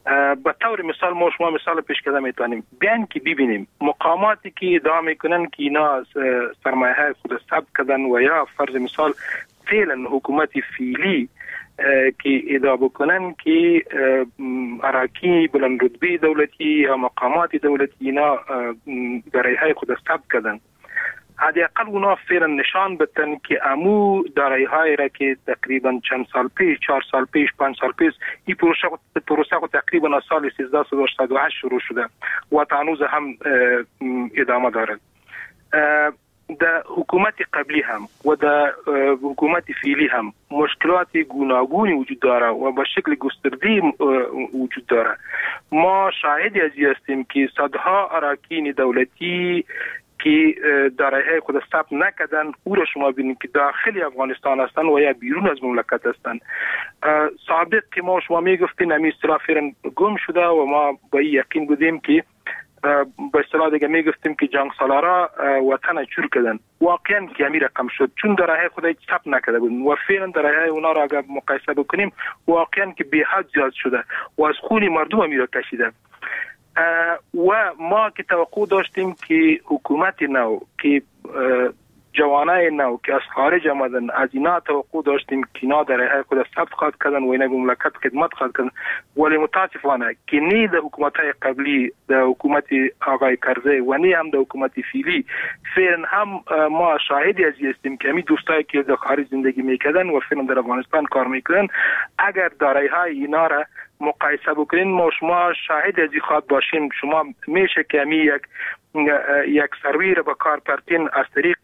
به طور مثال ما شما مثال پیش کرده میتونیم بیان که ببینیم مقاماتی که ادعا میکنن که اینا سرمایه های خود ثبت کردن و یا فرض مثال فعلا حکومت فعلی که ادعا بکنن که اراکین بلند رتبه دولتی یا مقامات دولتی اینا دارایی های خود ثبت کردن، حداقل اونا فعلا نشان بدن که امو دارایی های را که تقریبا چند سال پیش 4 سال پیش 5 سال پیش این پروسه تقریبا سال 1388 شروع شده و تا هنوز هم ادامه دارد. در حکومت قبلی هم و در حکومت فعلی هم مشکلات گوناگونی وجود داره و به شکل گسترده وجود داره. ما شاهدی از هستیم که صدها اراکین دولتی که دارایی خود ثبت نکردن او را شما ببینید که داخل افغانستان هستند و یا بیرون از مملکت هستند. سابق که ما شما میگفتین همین اصطلاح فعلا گم شده و ما با یقین بودیم که به اصطلاح دیگه میگفتیم که جنگ سالارا وطن چور کردن. واقعا که همین رقم شد چون دارایی خود ثبت نکرده بودن و فعلا دارایی اونا را اگر مقایسه بکنیم واقعا که به حد زیاد شده و از خون مردم همین را کشیده. و ما که توقع داشتیم که حکومت نو که جوانای نو که از خارج آمدن از اینا توقع داشتیم که اینا در خود ثبت خواهد کردن و اینا به مملکت خدمت خواهد کردن، ولی متاسفانه که نه در حکومت‌های قبلی در حکومت آقای کرزی و نه هم در حکومت فعلی فعلا هم ما شاهدی از هستیم که همین دوستایی که در خارج زندگی میکردن و فعلا در افغانستان کار میکنن اگر دارایی‌های اینا را مقایسه بکنین ما شما شاهد از این خواهد باشین. شما میشه که همی یک سروی را به کار پرتین از طریق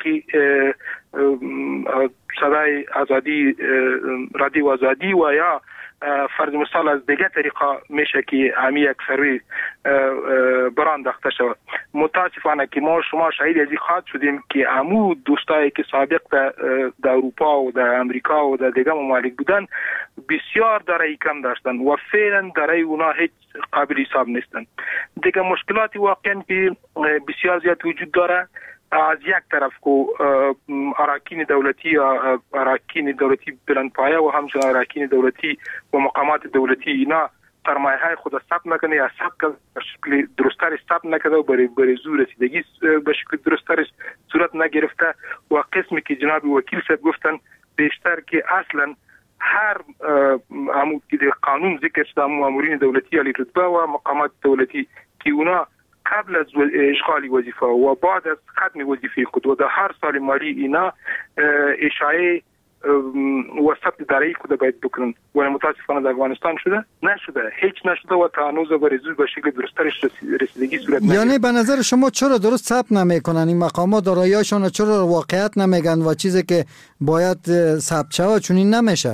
صدای آزادی رادیو آزادی و یا فرض مثال از دیگه طریقه میشه که همی یک سروی برانداخته شود. متاسفانه که ما شما شاهد از این خواهد شدیم که همو دوستایی که سابق در اروپا و در امریکا و در دیگه ممالک بودن بسیار دارایی کم داشتن و فعلا دارایی اونا هیچ قابل حساب نیستن. دیگه مشکلاتی واقعا که بسیار زیاد وجود داره. از یک طرف که اراکین دولتی یا اراکین دولتی بلندپایه و همچنین اراکین دولتی و مقامات دولتی اینا سرمایه های خود ثبت نکنه یا ثبت به شکل درست‌تر ثبت نکرده و برای زور رسیدگی به شکل درست‌تر صورت نگرفته و قسمی که جناب وکیل صاحب گفتن بیشتر که اصلا هر عمود که قانون ذکر شده مامورین دولتی علی رتبه و مقامات دولتی که اونا قبل از اشغال وظیفه و بعد از ختم وظیفه خود و در هر سال مالی اینا اشاعه و ثبت دارایی خود باید بکنن و متاسفانه در افغانستان نشده هیچ نشده و تا هنوز برزوی به شکل درسترش رسیدگی صورت نگرفته. یعنی به نظر شما چرا درست ثبت نمیکنن این مقامات دارایی‌هاشون چرا واقعیت نمیگن و چیزی که باید ثبت شود چون این نمیشه؟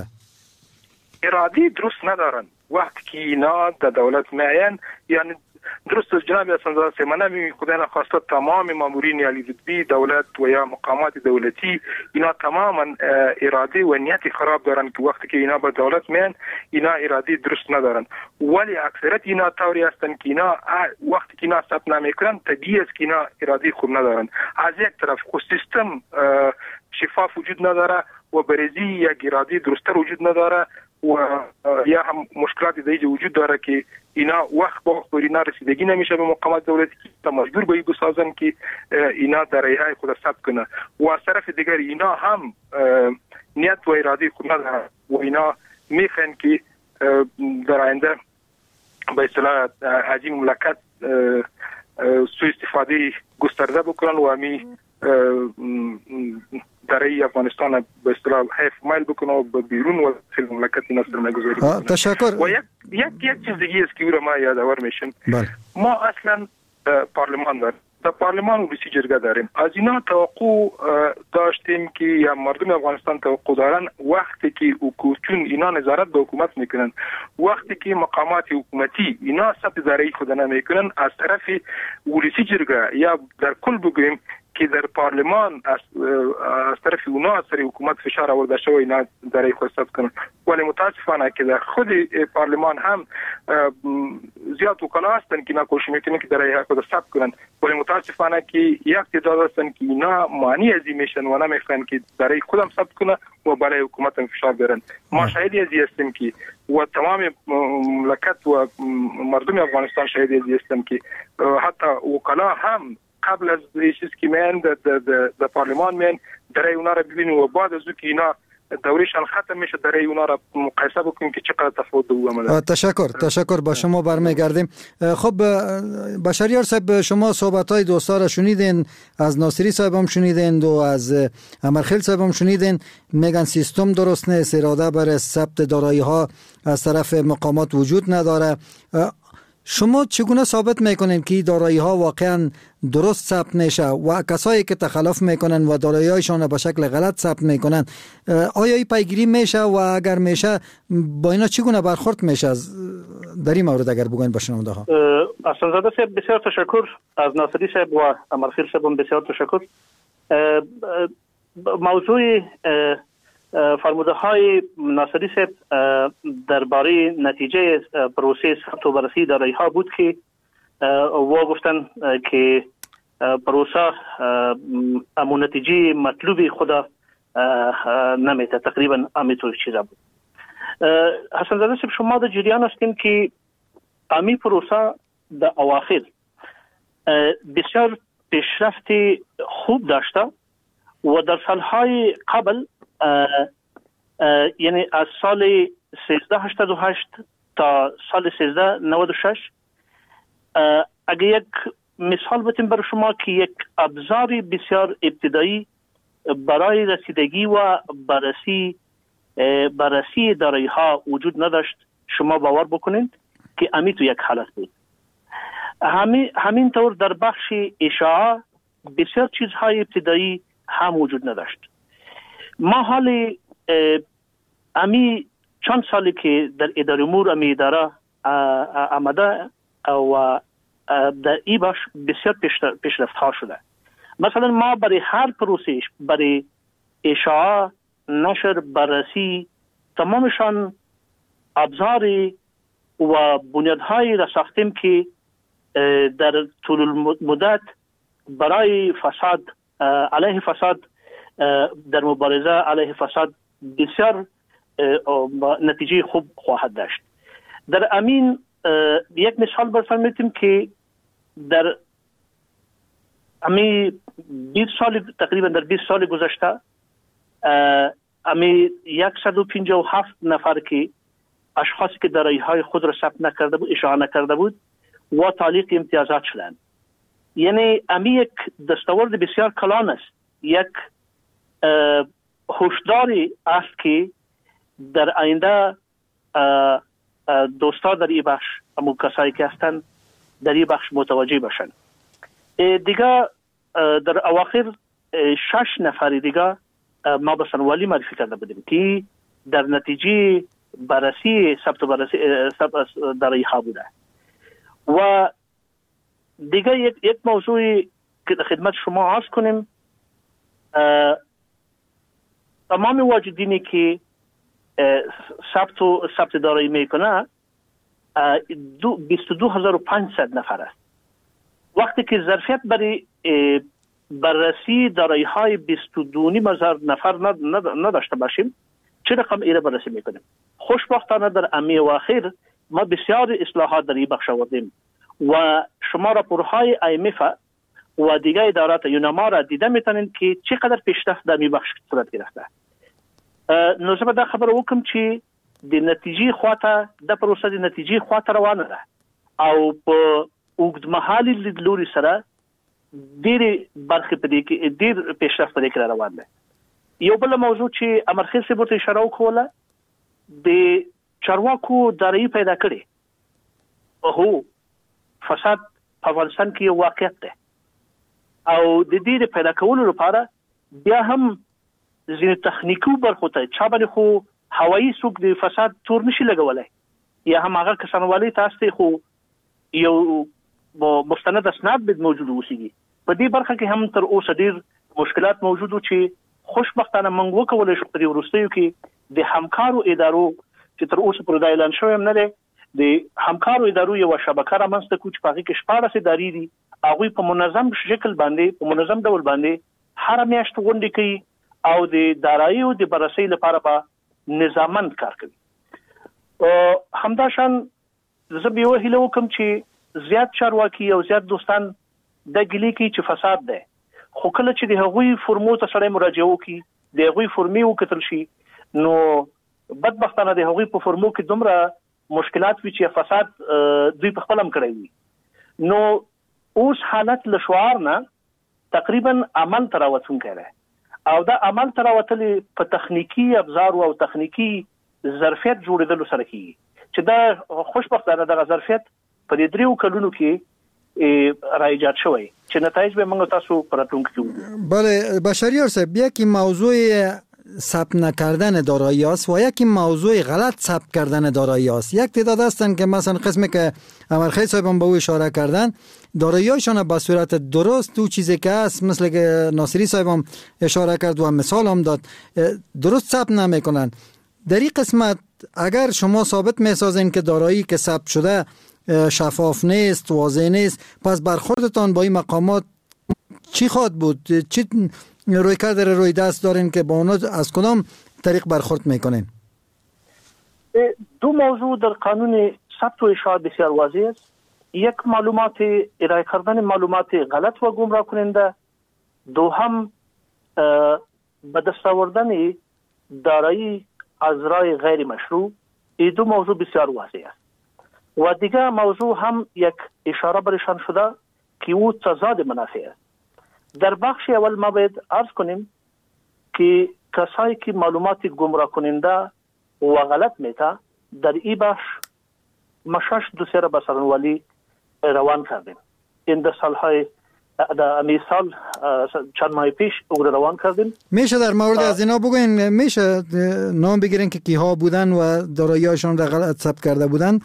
اراده درست ندارن. وقتی که اینا در دولت میاین یعنی درست از جناب حسن‌زاده سیمانه خدا نخواسته تمام مامورین علی رتبه دولت و یا مقامات دولتی اینا تماما اراده و نیت خراب دارن که وقتی که اینا به دولت میان اینا اراده درست ندارن، ولی اکثریت اینا طوری هستن که اینا وقتی که اینا ثبت نمیکنن طبیعی است که اینا اراده خوب ندارن. از یک طرف خود سیستم شفاف وجود نداره و برزی یک اراده درست‌تر وجود نداره و یا هم مشکلات دیگه وجود داره که اینا وقت با وقت اینا رسیدگی نمیشه به مقامات دولتی که مجبور به این بسازن که اینا دارایی‌های خود ثبت کنه و از طرف دیگر اینا هم نیت و اراده خود ندارن و اینا میخوان که در آینده به اصطلاح از این مملکت سوء استفاده گسترده بکنن و همی دارایی افغانستان به اصطلاح حیف مایل بکنه و بیرون و خیلی مملکت این اصلا نگذاری بکنه. تشکر. و یک چیز دیگه است که او را ما یادآور میشیم. ما اصلا پارلمان داریم، در پارلمان و رئیس جرگه داریم. از اینا توقع داشتیم که یا مردم افغانستان توقع دارن وقتی که چون اینا نظارت به حکومت میکنن، وقتی که مقامات حکومتی اینا ثبت دارایی خود نمیکنن، از طرف رئیس جرگه یا در کل بگویم که در پارلمان از طرف اونا سر حکومت فشار آورده شده اینا در خود ثبت کنن، ولی متاسفانه که در خود پارلمان هم زیاد وکلا هستن که اینا کوشش میکنن که در خود ثبت کنن، ولی متاسفانه که یک تعداد هستن که اینا معنی از این میشن و نمیخوان که در خودم ثبت کنن و برای حکومت هم فشار بیارن. ما شاهدی از این هستیم که و تمام مملکت و مردم افغانستان شاهدی از این هستیم که حتی وکلا هم قبل از چیز که میان در پارلمان میان در اونا را ببینیم و بعد از که اینا دورشان ختم میشه در اونا را مقایسه بکنیم که چقدر تفاوت داره. تشکر با شما برمیگردیم. خب بشریار صاحب، شما صحبت‌های دوستا را شنیدین، از ناصری صاحب هم شنیدین و از امرخیل صاحب هم شنیدین، میگن سیستم درست نیست، اراده برای ثبت دارایی‌ها از طرف مقامات وجود نداره. شما چگونه ثابت میکنین که دارایی ها واقعا درست ثبت میشه و کسایی که تخلف میکنن و دارایی هایشان به شکل غلط ثبت میکنن آیا این پیگیری میشه و اگر میشه با اینا چگونه برخورد میشه؟ در این مورد اگر بگوین با شنونده ها. احسانزاده صاحب بسیار تشکر، از ناصری صاحب و امرخیل صاحب بسیار تشکر. موضوع فرموده های ناصری صاحب درباره نتیجه پروسه ثبت و بررسی دارایی ها بود که و گفتن که پروسه امون نتیجه مطلوبی خدا نمیته، تقریبا همینطور چیزا بود. حسن زاده صاحب شما در جریان هستیم که امی پروسه در اواخر بسیار پیشرفت خوب داشته و در سالهای قبل یعنی از سال 1388 تا سال 1396 اگر یک مثال بتیم برای شما که یک ابزار بسیار ابتدایی برای رسیدگی و بررسی دارایی ها وجود نداشت، شما باور بکنید که امی تو یک حالت بود. همین طور در بخش اشاعه بسیار چیزهای ابتدایی هم وجود نداشت. ما حال امی چند سالی که در اداره امور امی اداره آمده و در ای باش بسیار پیشرفت ها شده. مثلا ما برای هر پروسه، برای اشاعه، نشر، بررسی، تمامشان ابزار و بنیادهای را ساختیم که در طول المدت برای فساد، علیه فساد، در مبارزه علیه فساد بسیار نتیجه خوب خواهد داشت. در امین یک مثال براتون میتیم که در امی 20 سال تقریبا در 20 سال گذشته امی 157 نفر که اشخاصی که دارایی های خود را ثبت نکرده بود، اشاعه نکرده بود و تعلیق امتیازات شدند. یعنی امی یک دستاورد بسیار کلان است، یک هشداری است که در آینده دوستا در این بخش، همون کسایی که هستند در این بخش متوجه باشند. دیگه در اواخر 6 نفر دیگه ما به سنوالی معرفی کرده بودیم که در نتیجه بررسی ثبت دارایی ها بوده. و دیگه یک موضوعی که در خدمت شما عرض کنیم، تمام واجدینی که ثبت دارایی میکنه 22500 نفر است. وقتی که ظرفیت برای بررسی دارایی های 22,000 نفر نداشته باشیم، چه رقم ایره بررسی میکنیم؟ خوشبختانه در امی اواخر ما بسیار اصلاحات در این بخش آوردیم و شما راپورهای IMF و دیگه ادارات یونما را دیده میتونید که چقدر پیشرفت در این بخش صورت گرفته. نوزه دا خبر وکم چې د نتیجې خواته د پروسه د نتیجې خواته روانه ده او په اوږدمهالي لیدلوري سره ډېرې برخې په دې کې ډېر پیشرفت په دې کې روان ده. یو بل موضوع چې امرخیل صاحب ورته اشاره وکوله، د چارواکو دارایی پیدا کړي. هو فساد په افغانستان کې یو واقعیت ده او د دې پیدا کولو لپاره بیا هم ځینې تخنیکي برخو ته چا باندې خو هوایي څوک د فساد تور نشي لګولی، یا هم هغه کسانوالي تاسو ته خو یو مستند اسناد باید موجود اوسیږي په دې برخه کې هم تر اوسه ډیر مشکلات موجود وو چې خوشبختانه موږ وکولای شو په دې وروستیو کې د همکارو ادارو چې تر اوسه پر اعلان شوی هم نه دی د همکارو ادارو یو شبکه رامنځته کړو چې په هغه کې 14 ادارې دي هغه په منظم شکل باندې په منظم ډول باندې هر میاشت غونډې کوي او د داراییو د بررسۍ لپاره به نظاممند کار کوي. همدا شان زه به یو هیله وکم چې زیات چارواکي او زیات دوستان د ګلی کې چې فساد ده خو کله چې د هغوی فرمو ته سره مراجعه وکړي د هغوی فرمې وکتل شي نو بدبختانه د هغوی په فرمو کې دومره مشکلات وي چې فساد دوی په خپل هم کړی وي. نو اوس حالت له شعار نه تقریبا عمل ته راوتونکی دی او دا عمل ته راوتلې په تخنیکی ابزار او تخنیکی ظرفیت جوړېدلو سره کیږي چې دا خوشبختانه دغه ظرفیت په دې 3 کلونو کې را ایجاد شوی چې نتایج به موږ تاسو پراتونکو کوو. بله بشریار صاحب یکی موضوع ثبت نکردن دارایی است و یکی موضوع غلط ثبت کردن دارایی است. یک تعداد هستن که مثلا قسمی که امرخیل صاحب هم به او اشاره کردن دارایی‌هاشون به صورت درست تو چیزی که هست مثل که ناصری صاحب هم اشاره کرد و مثال هم داد درست ثبت نمیکنن. در این قسمت اگر شما ثابت میسازین که دارایی که ثبت شده شفاف نیست واضح نیست پس برخوردتان با این مقامات چی خواهد بود؟ چی رویکرد روی دست دارین که با اونا از کدام طریق برخورد میکنین؟ دو موضوع در قانون ثبت و اشاعت بسیار واضح است. یک معلومات ارائه کردن معلومات غلط و گمراه کننده، دوم به دست آوردن دارایی از راه غیر مشروع. این دو موضوع بسیار واضح است. و دیگه موضوع هم یک اشاره برشان شده که او تضاد منافع است. در بخش اول ما باید عرض کنیم که کسایی که معلومات گمراه کننده و غلط میته در این بخش مشش دوسیه به سرنوالی روان کردیم. این در سالهای در سال چند ماه پیش او روان کردیم. میشه در مورد از اینا بگوین؟ میشه نام بگیرین که کیها بودن و دارایی‌هاشون را غلط ثبت کرده بودن؟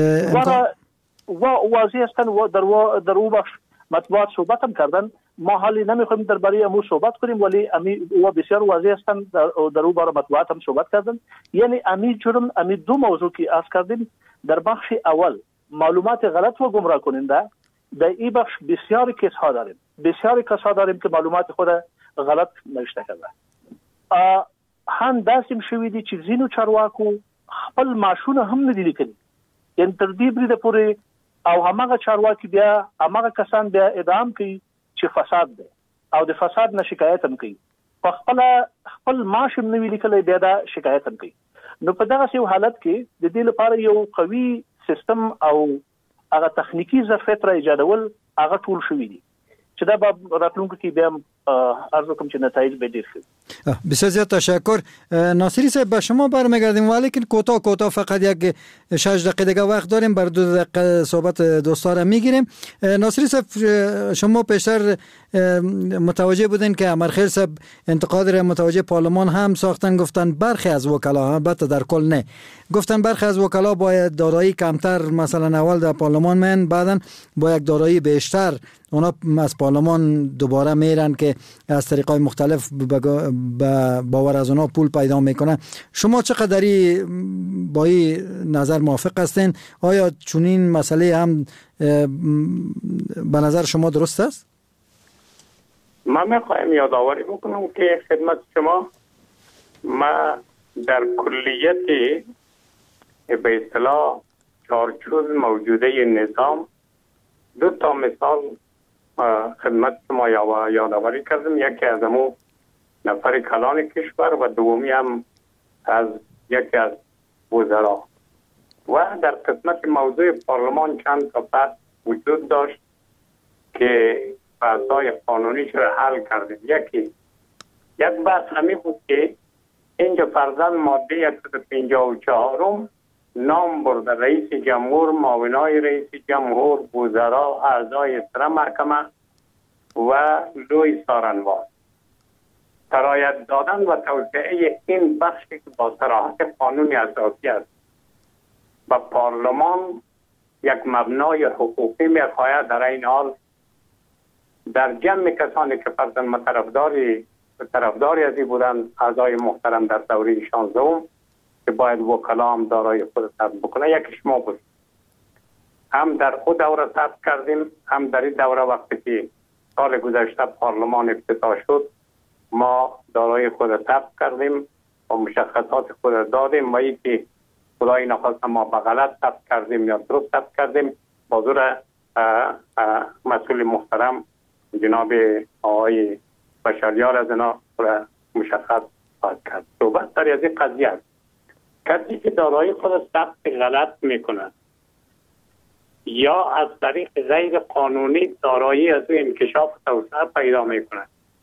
و واضح هستن و در او بخش مطبوعات صحبت هم کردن. ما حالی نمیخوایم درباره امو صحبت کنیم ولی او بسیار واضح هستن در او باره مطبوعات هم صحبت کردن. یعنی جرم دو موضوع که عرض کردیم در بخش اول معلومات غلط و گمراه کننده در این بخش بسیاری کسا داریم که معلومات خود غلط نوشته کرده. هم داسیم شوی دی چې ځینو چارواکو خپل ماشونه هم ندی لیکلي. یعنی تر دې بریده پورې او هماغه چارواکي بیا هماغه کسان بیا ادعام کوي چې فساد دی او د فساد نه شکایت هم کوي. په خپل معاش هم نوی لیکلی بیا دا شکایت هم کوي. نو په دغه یو حالت کې د دې لپاره یو قوي سیستم او هغه تخنیکی ظرفیت را ایجادول هغه ټول شوی دي چې دا به راتلونکو کې بیا عرض کوم چې نتایج به ډیر ښه. بسیار زیاد تشکر. ناصری صاحب به شما برمیگردیم ولیکن کوتاه فقط یک 6 دقیقه دیگه وقت داریم بر 2 دقیقه صحبت دوستا را میگیریم. ناصری صاحب شما پیشتر متوجه بودین که امرخیل صاحب انتقاد را متوجه پارلمان هم ساختن، گفتن برخی از وکلا البته در کل نه، گفتن برخی از وکلا باید دارایی کمتر مثلا اول در پارلمان من بعدن با یک دارایی بیشتر اونا از پارلمان دوباره میرن که از طریقای مختلف باور از اونا پول پیدا میکنن. شما چقدری با این نظر موافق هستین؟ آیا چنین مسئله هم به نظر شما درست است؟ من میخوایم یادآوری بکنم که خدمت شما ما در کلیت به اصطلاح چارچوب موجوده نظام 2 تا مثال خدمت شما یادآوری کردم. یکی از امو نفر کلان کشور و دومی هم از یکی از وزرا. و در قسمت موضوع پارلمان چند تا بحث وجود داشت که بحث‌های قانونیش را حل کردیم. یک بحث همی بود که اینجا فرضاً ماده 154 نام برده رئیس جمهور، معاونای رئیس جمهور، وزرا، اعضای سر محکمه و لوی سارنوار. ترایت دادن و توسعه این بخشی که با صراحت قانونی اساسی است و پارلمان یک مبنای حقوقی میخواهد در این حال در جمع کسانی که فرضاً طرفداری از این بودن اعضای محترم در دوره 16 که باید وکلا هم دارای خود ثبت بکنه، یکیش ما بود. هم در خود دوره ثبت کردیم، هم در این دوره وقتی که سال گذشته پارلمان افتتاح شد ما دارای خود ثبت کردیم و مشخصات خود دادیم و این که خدای نخواست ما به غلط ثبت کردیم یا درست ثبت کردیم حضور مسئول محترم جناب آقای بشاریار از اینا مشخص خواهد کرد. صحبت در از این قضیه است. کسی که دارایی خود ثبت غلط میکنه یا از طریق غیر قانونی دارایی از او انکشاف و توسعه پیدا میکنه،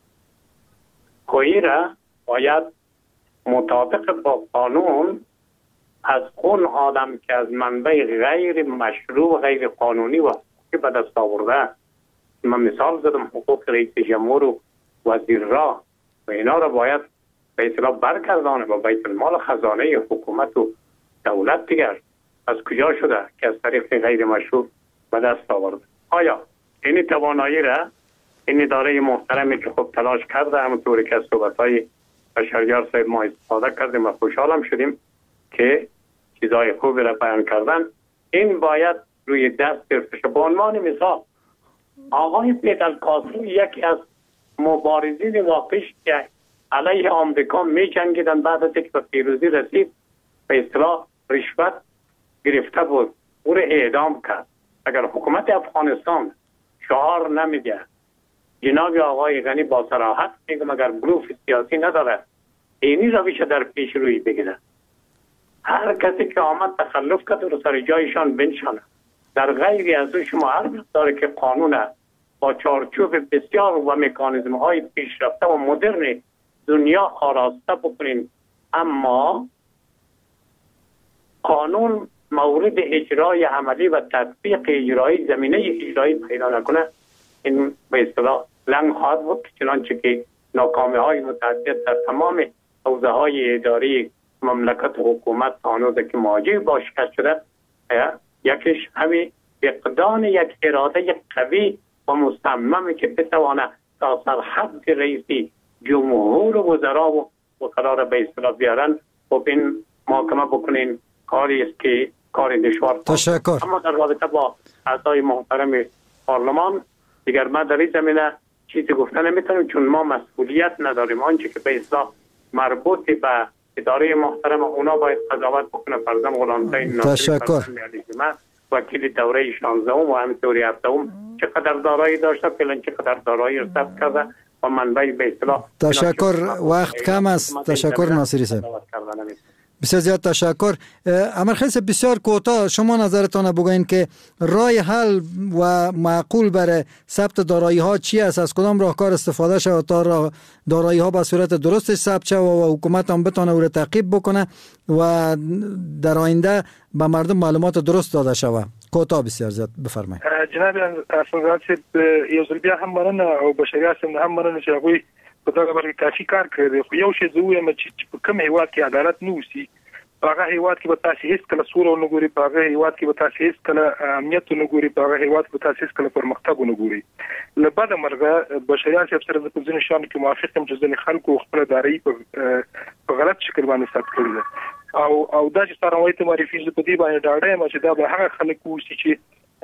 خویی را باید مطابق با قانون از اون آدم که از منبع غیر مشروع و غیر قانونی و حقوقی به دست آورده، من مثال زدم حقوق رئیس جمهور و وزیر را و اینا را باید به اصطلاح برگردانه با بیت المال خزانه حکومت و دولت دیگر از کجا شده که از طریق غیر مشروع به دست آورده. آیا این توانایی را این اداره محترمی که خوب تلاش کرده همونطوری که از صحبت‌های بشاریار صاحب ما استفاده کردیم و خوشحالم شدیم که چیزای خوبی را بیان کردن، این باید روی دست گرفته شد. به عنوان مثال آقای پیدل کاسرو یکی از مبارزین واقعیش که علیه آمریکا می جنگیدن بعد از اینکه به پیروزی رسید به اصطلاح رشوت گرفته بود او را اعدام کرد. اگر حکومت افغانستان شعار نمیده، جناب آقای غنی با صراحت میگم اگر بلوف سیاسی نداره اینی روش در پیش روی بگیره، هر کسی که آمد تخلف کرد رو سر جایشان بنشانه. در غیر از شما هر داره که قانون با چارچوب بسیار و مکانیزم های پیشرفته و مدرن دنیا آراسته بکنیم، اما قانون مورد اجرای عملی و تطبیق اجرایی زمینه اجرایی پیدا نکنه، این به اصطلاح لنگ خواهد بود، چنانچه که ناکامی های متعدد در تمام حوزه های اداری مملکت و حکومت هنوز که مواجه با شکست شده. یکیش همین فقدان یک اراده قوی و مصمم که بتوانه تا سرحد رئیسی جمهور و وزرا و وکلا را به اصطلاح بیارن و این محاکمه بکنین کاری است که کار دشوار. تشکر. اما در رابطه با اعضای محترم پارلمان دیگر ما در این زمینه چیزی گفتن نمیتونیم چون ما مسئولیت نداریم. آنچه که به اصطلاح مربوط به اداره محترم اونا باید قضاوت بکنه. فرزن غلامزاده تشکر. وکیل دوره 16 و همینطوری 17 چقدر دارایی داشته، فعلا چقدر دارایی رو ثبت کرده و منبع به اصطلاح. تشکر. وقت کم است. تشکر ناصری صاحب. بسیار زیاد تشکر. امرخیس بسیار کوتاه شما نظرتان بگوین که راه حل و معقول برای ثبت دارایی ها چی است؟ از کدام راهکار استفاده شود تا دارایی ها به صورت درستش ثبت شود و حکومت هم بتونه او را تعقیب بکنه و در آینده به مردم معلومات درست داده شود؟ کوتاه بسیار زیاد بفرمایید. جناب افغان یو ځل بیا هم مننه او بشریات هم مننه چې هغوی په دغه برخه کافي کار کړی. خو یو شی زه وایم چې په کوم هیواد کې عدالت نه اوسي په هغه هیواد کې به تاسو هیڅ کله سوله نه ګوري، په هغه هیواد کې به تاسو هیڅ کله امنیت نه ګوري، په هغه هیواد کې به تاسو هیڅ کله پرمختګ نه ګوري. له بده مرغه بشریات سره د ځینې شیانو کې موافق یم چې ځینې خلکو خپل دارایی په غلط شکل باندې ثبت کړی ده او دا چې څنګه وایي ته معرفي په دې باندې ډاډه یم چې دا به هغه خلک اوسي چې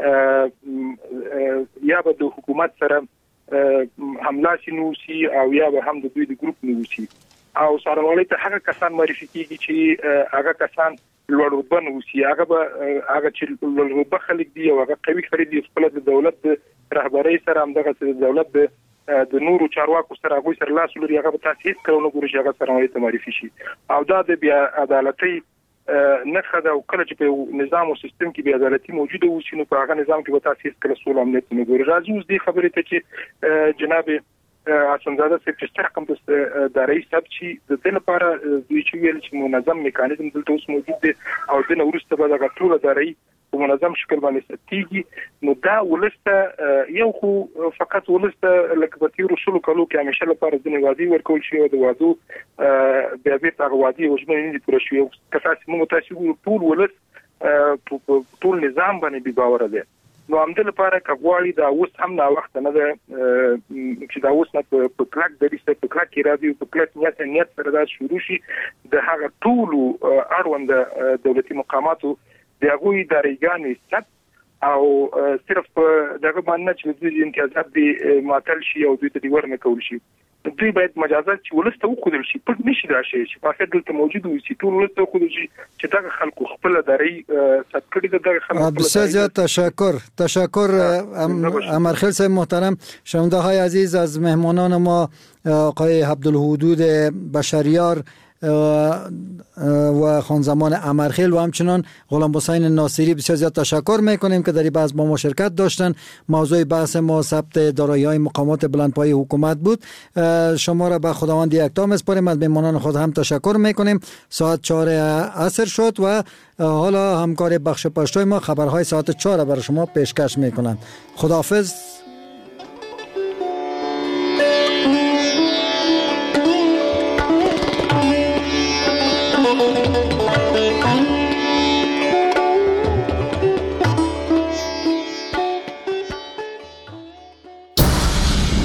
یا به د حکومت سره هملاسي نوسی او یا به هم د دوی د ګروپ نوسی او سارنوالي ته هغه کسان معرفي کیږي چې هغه کسان لوړ رتبه نوسی، هغه چې لوړ رتبه خلک دي او هغه قوي خلک دي خپل د دولت د رهبرۍ سره هم دغه د دولت د نورو چارواکو سره هغه سره لاس لري، هغه به تاسو هیڅ کله نه ګورئ چې هغه سارنوالي ته معرفي شي او دا د بیا عدالتي نه خدا او کله چې په نظام او سیستم کې بیا عدالتي موجوده وي نو په هغه نظام کې به تاسو هیڅ کله سول امنیت نه ګورئ. راځي اوس دې خبرې ته چې جناب حسنزاده صاحب چې څرګند د رئیس صاحب چې د دې لپاره دوی چې ویل چې منظم میکانیزم دلته اوس موجود دی او د نورسته به د ټول دارایی په منظم شکل باندې ستېږي نو دا ولسته یو خو فقط ولسته لکه په تیرو شلو کالو کې همیشه لپاره ځینې وعدې ورکول شوي د وعدو بیا بیرته هغه وعدې او ژمنې نه دي پوره شوي. که تاسو موږ تاسو ټول ولس ټول نظام باندې بې باوره دی نو همدل لپاره کغواړي دا اوس هم نا وخت نه ده چې دا اوس نه په کلک د دې په کلک کې راځي په کلک نیت سره دا شروع شي د هغه ټول اړوند دولتي مقاماتو د هغوی د ریګانې ست او صرف دغه باندې چې د امتیازات دی معطل شي او دوی ته ورنه کول شي دوی باید مجازات چې ولسته وخدل شي پټ نشي راشي چې په خاطر دلته موجود وي چې ټول ولسته وخدل شي چې دغه خلکو خپل داري ساتکړي دغه خلکو بسیار زیاد تشکر امرخیل صاحب محترم. شنونده های عزیز، از مهمانان ما آقای عبدالحدود بشریار و خانزمان امرخیل و همچنان غلام حسین ناصری بسیار زیاد تشکر میکنیم که در این بحث با ما شرکت داشتن. موضوع بحث ما ثبت دارایی‌های مقامات بلندپایه حکومت بود. شما را به خداوند یکتا میسپاریم. از مهمانان خود هم تشکر میکنیم. ساعت 4 عصر شد و حالا همکار بخش پشتوی ما خبرهای ساعت 4 برای شما پیشکش میکنند. خداحافظ.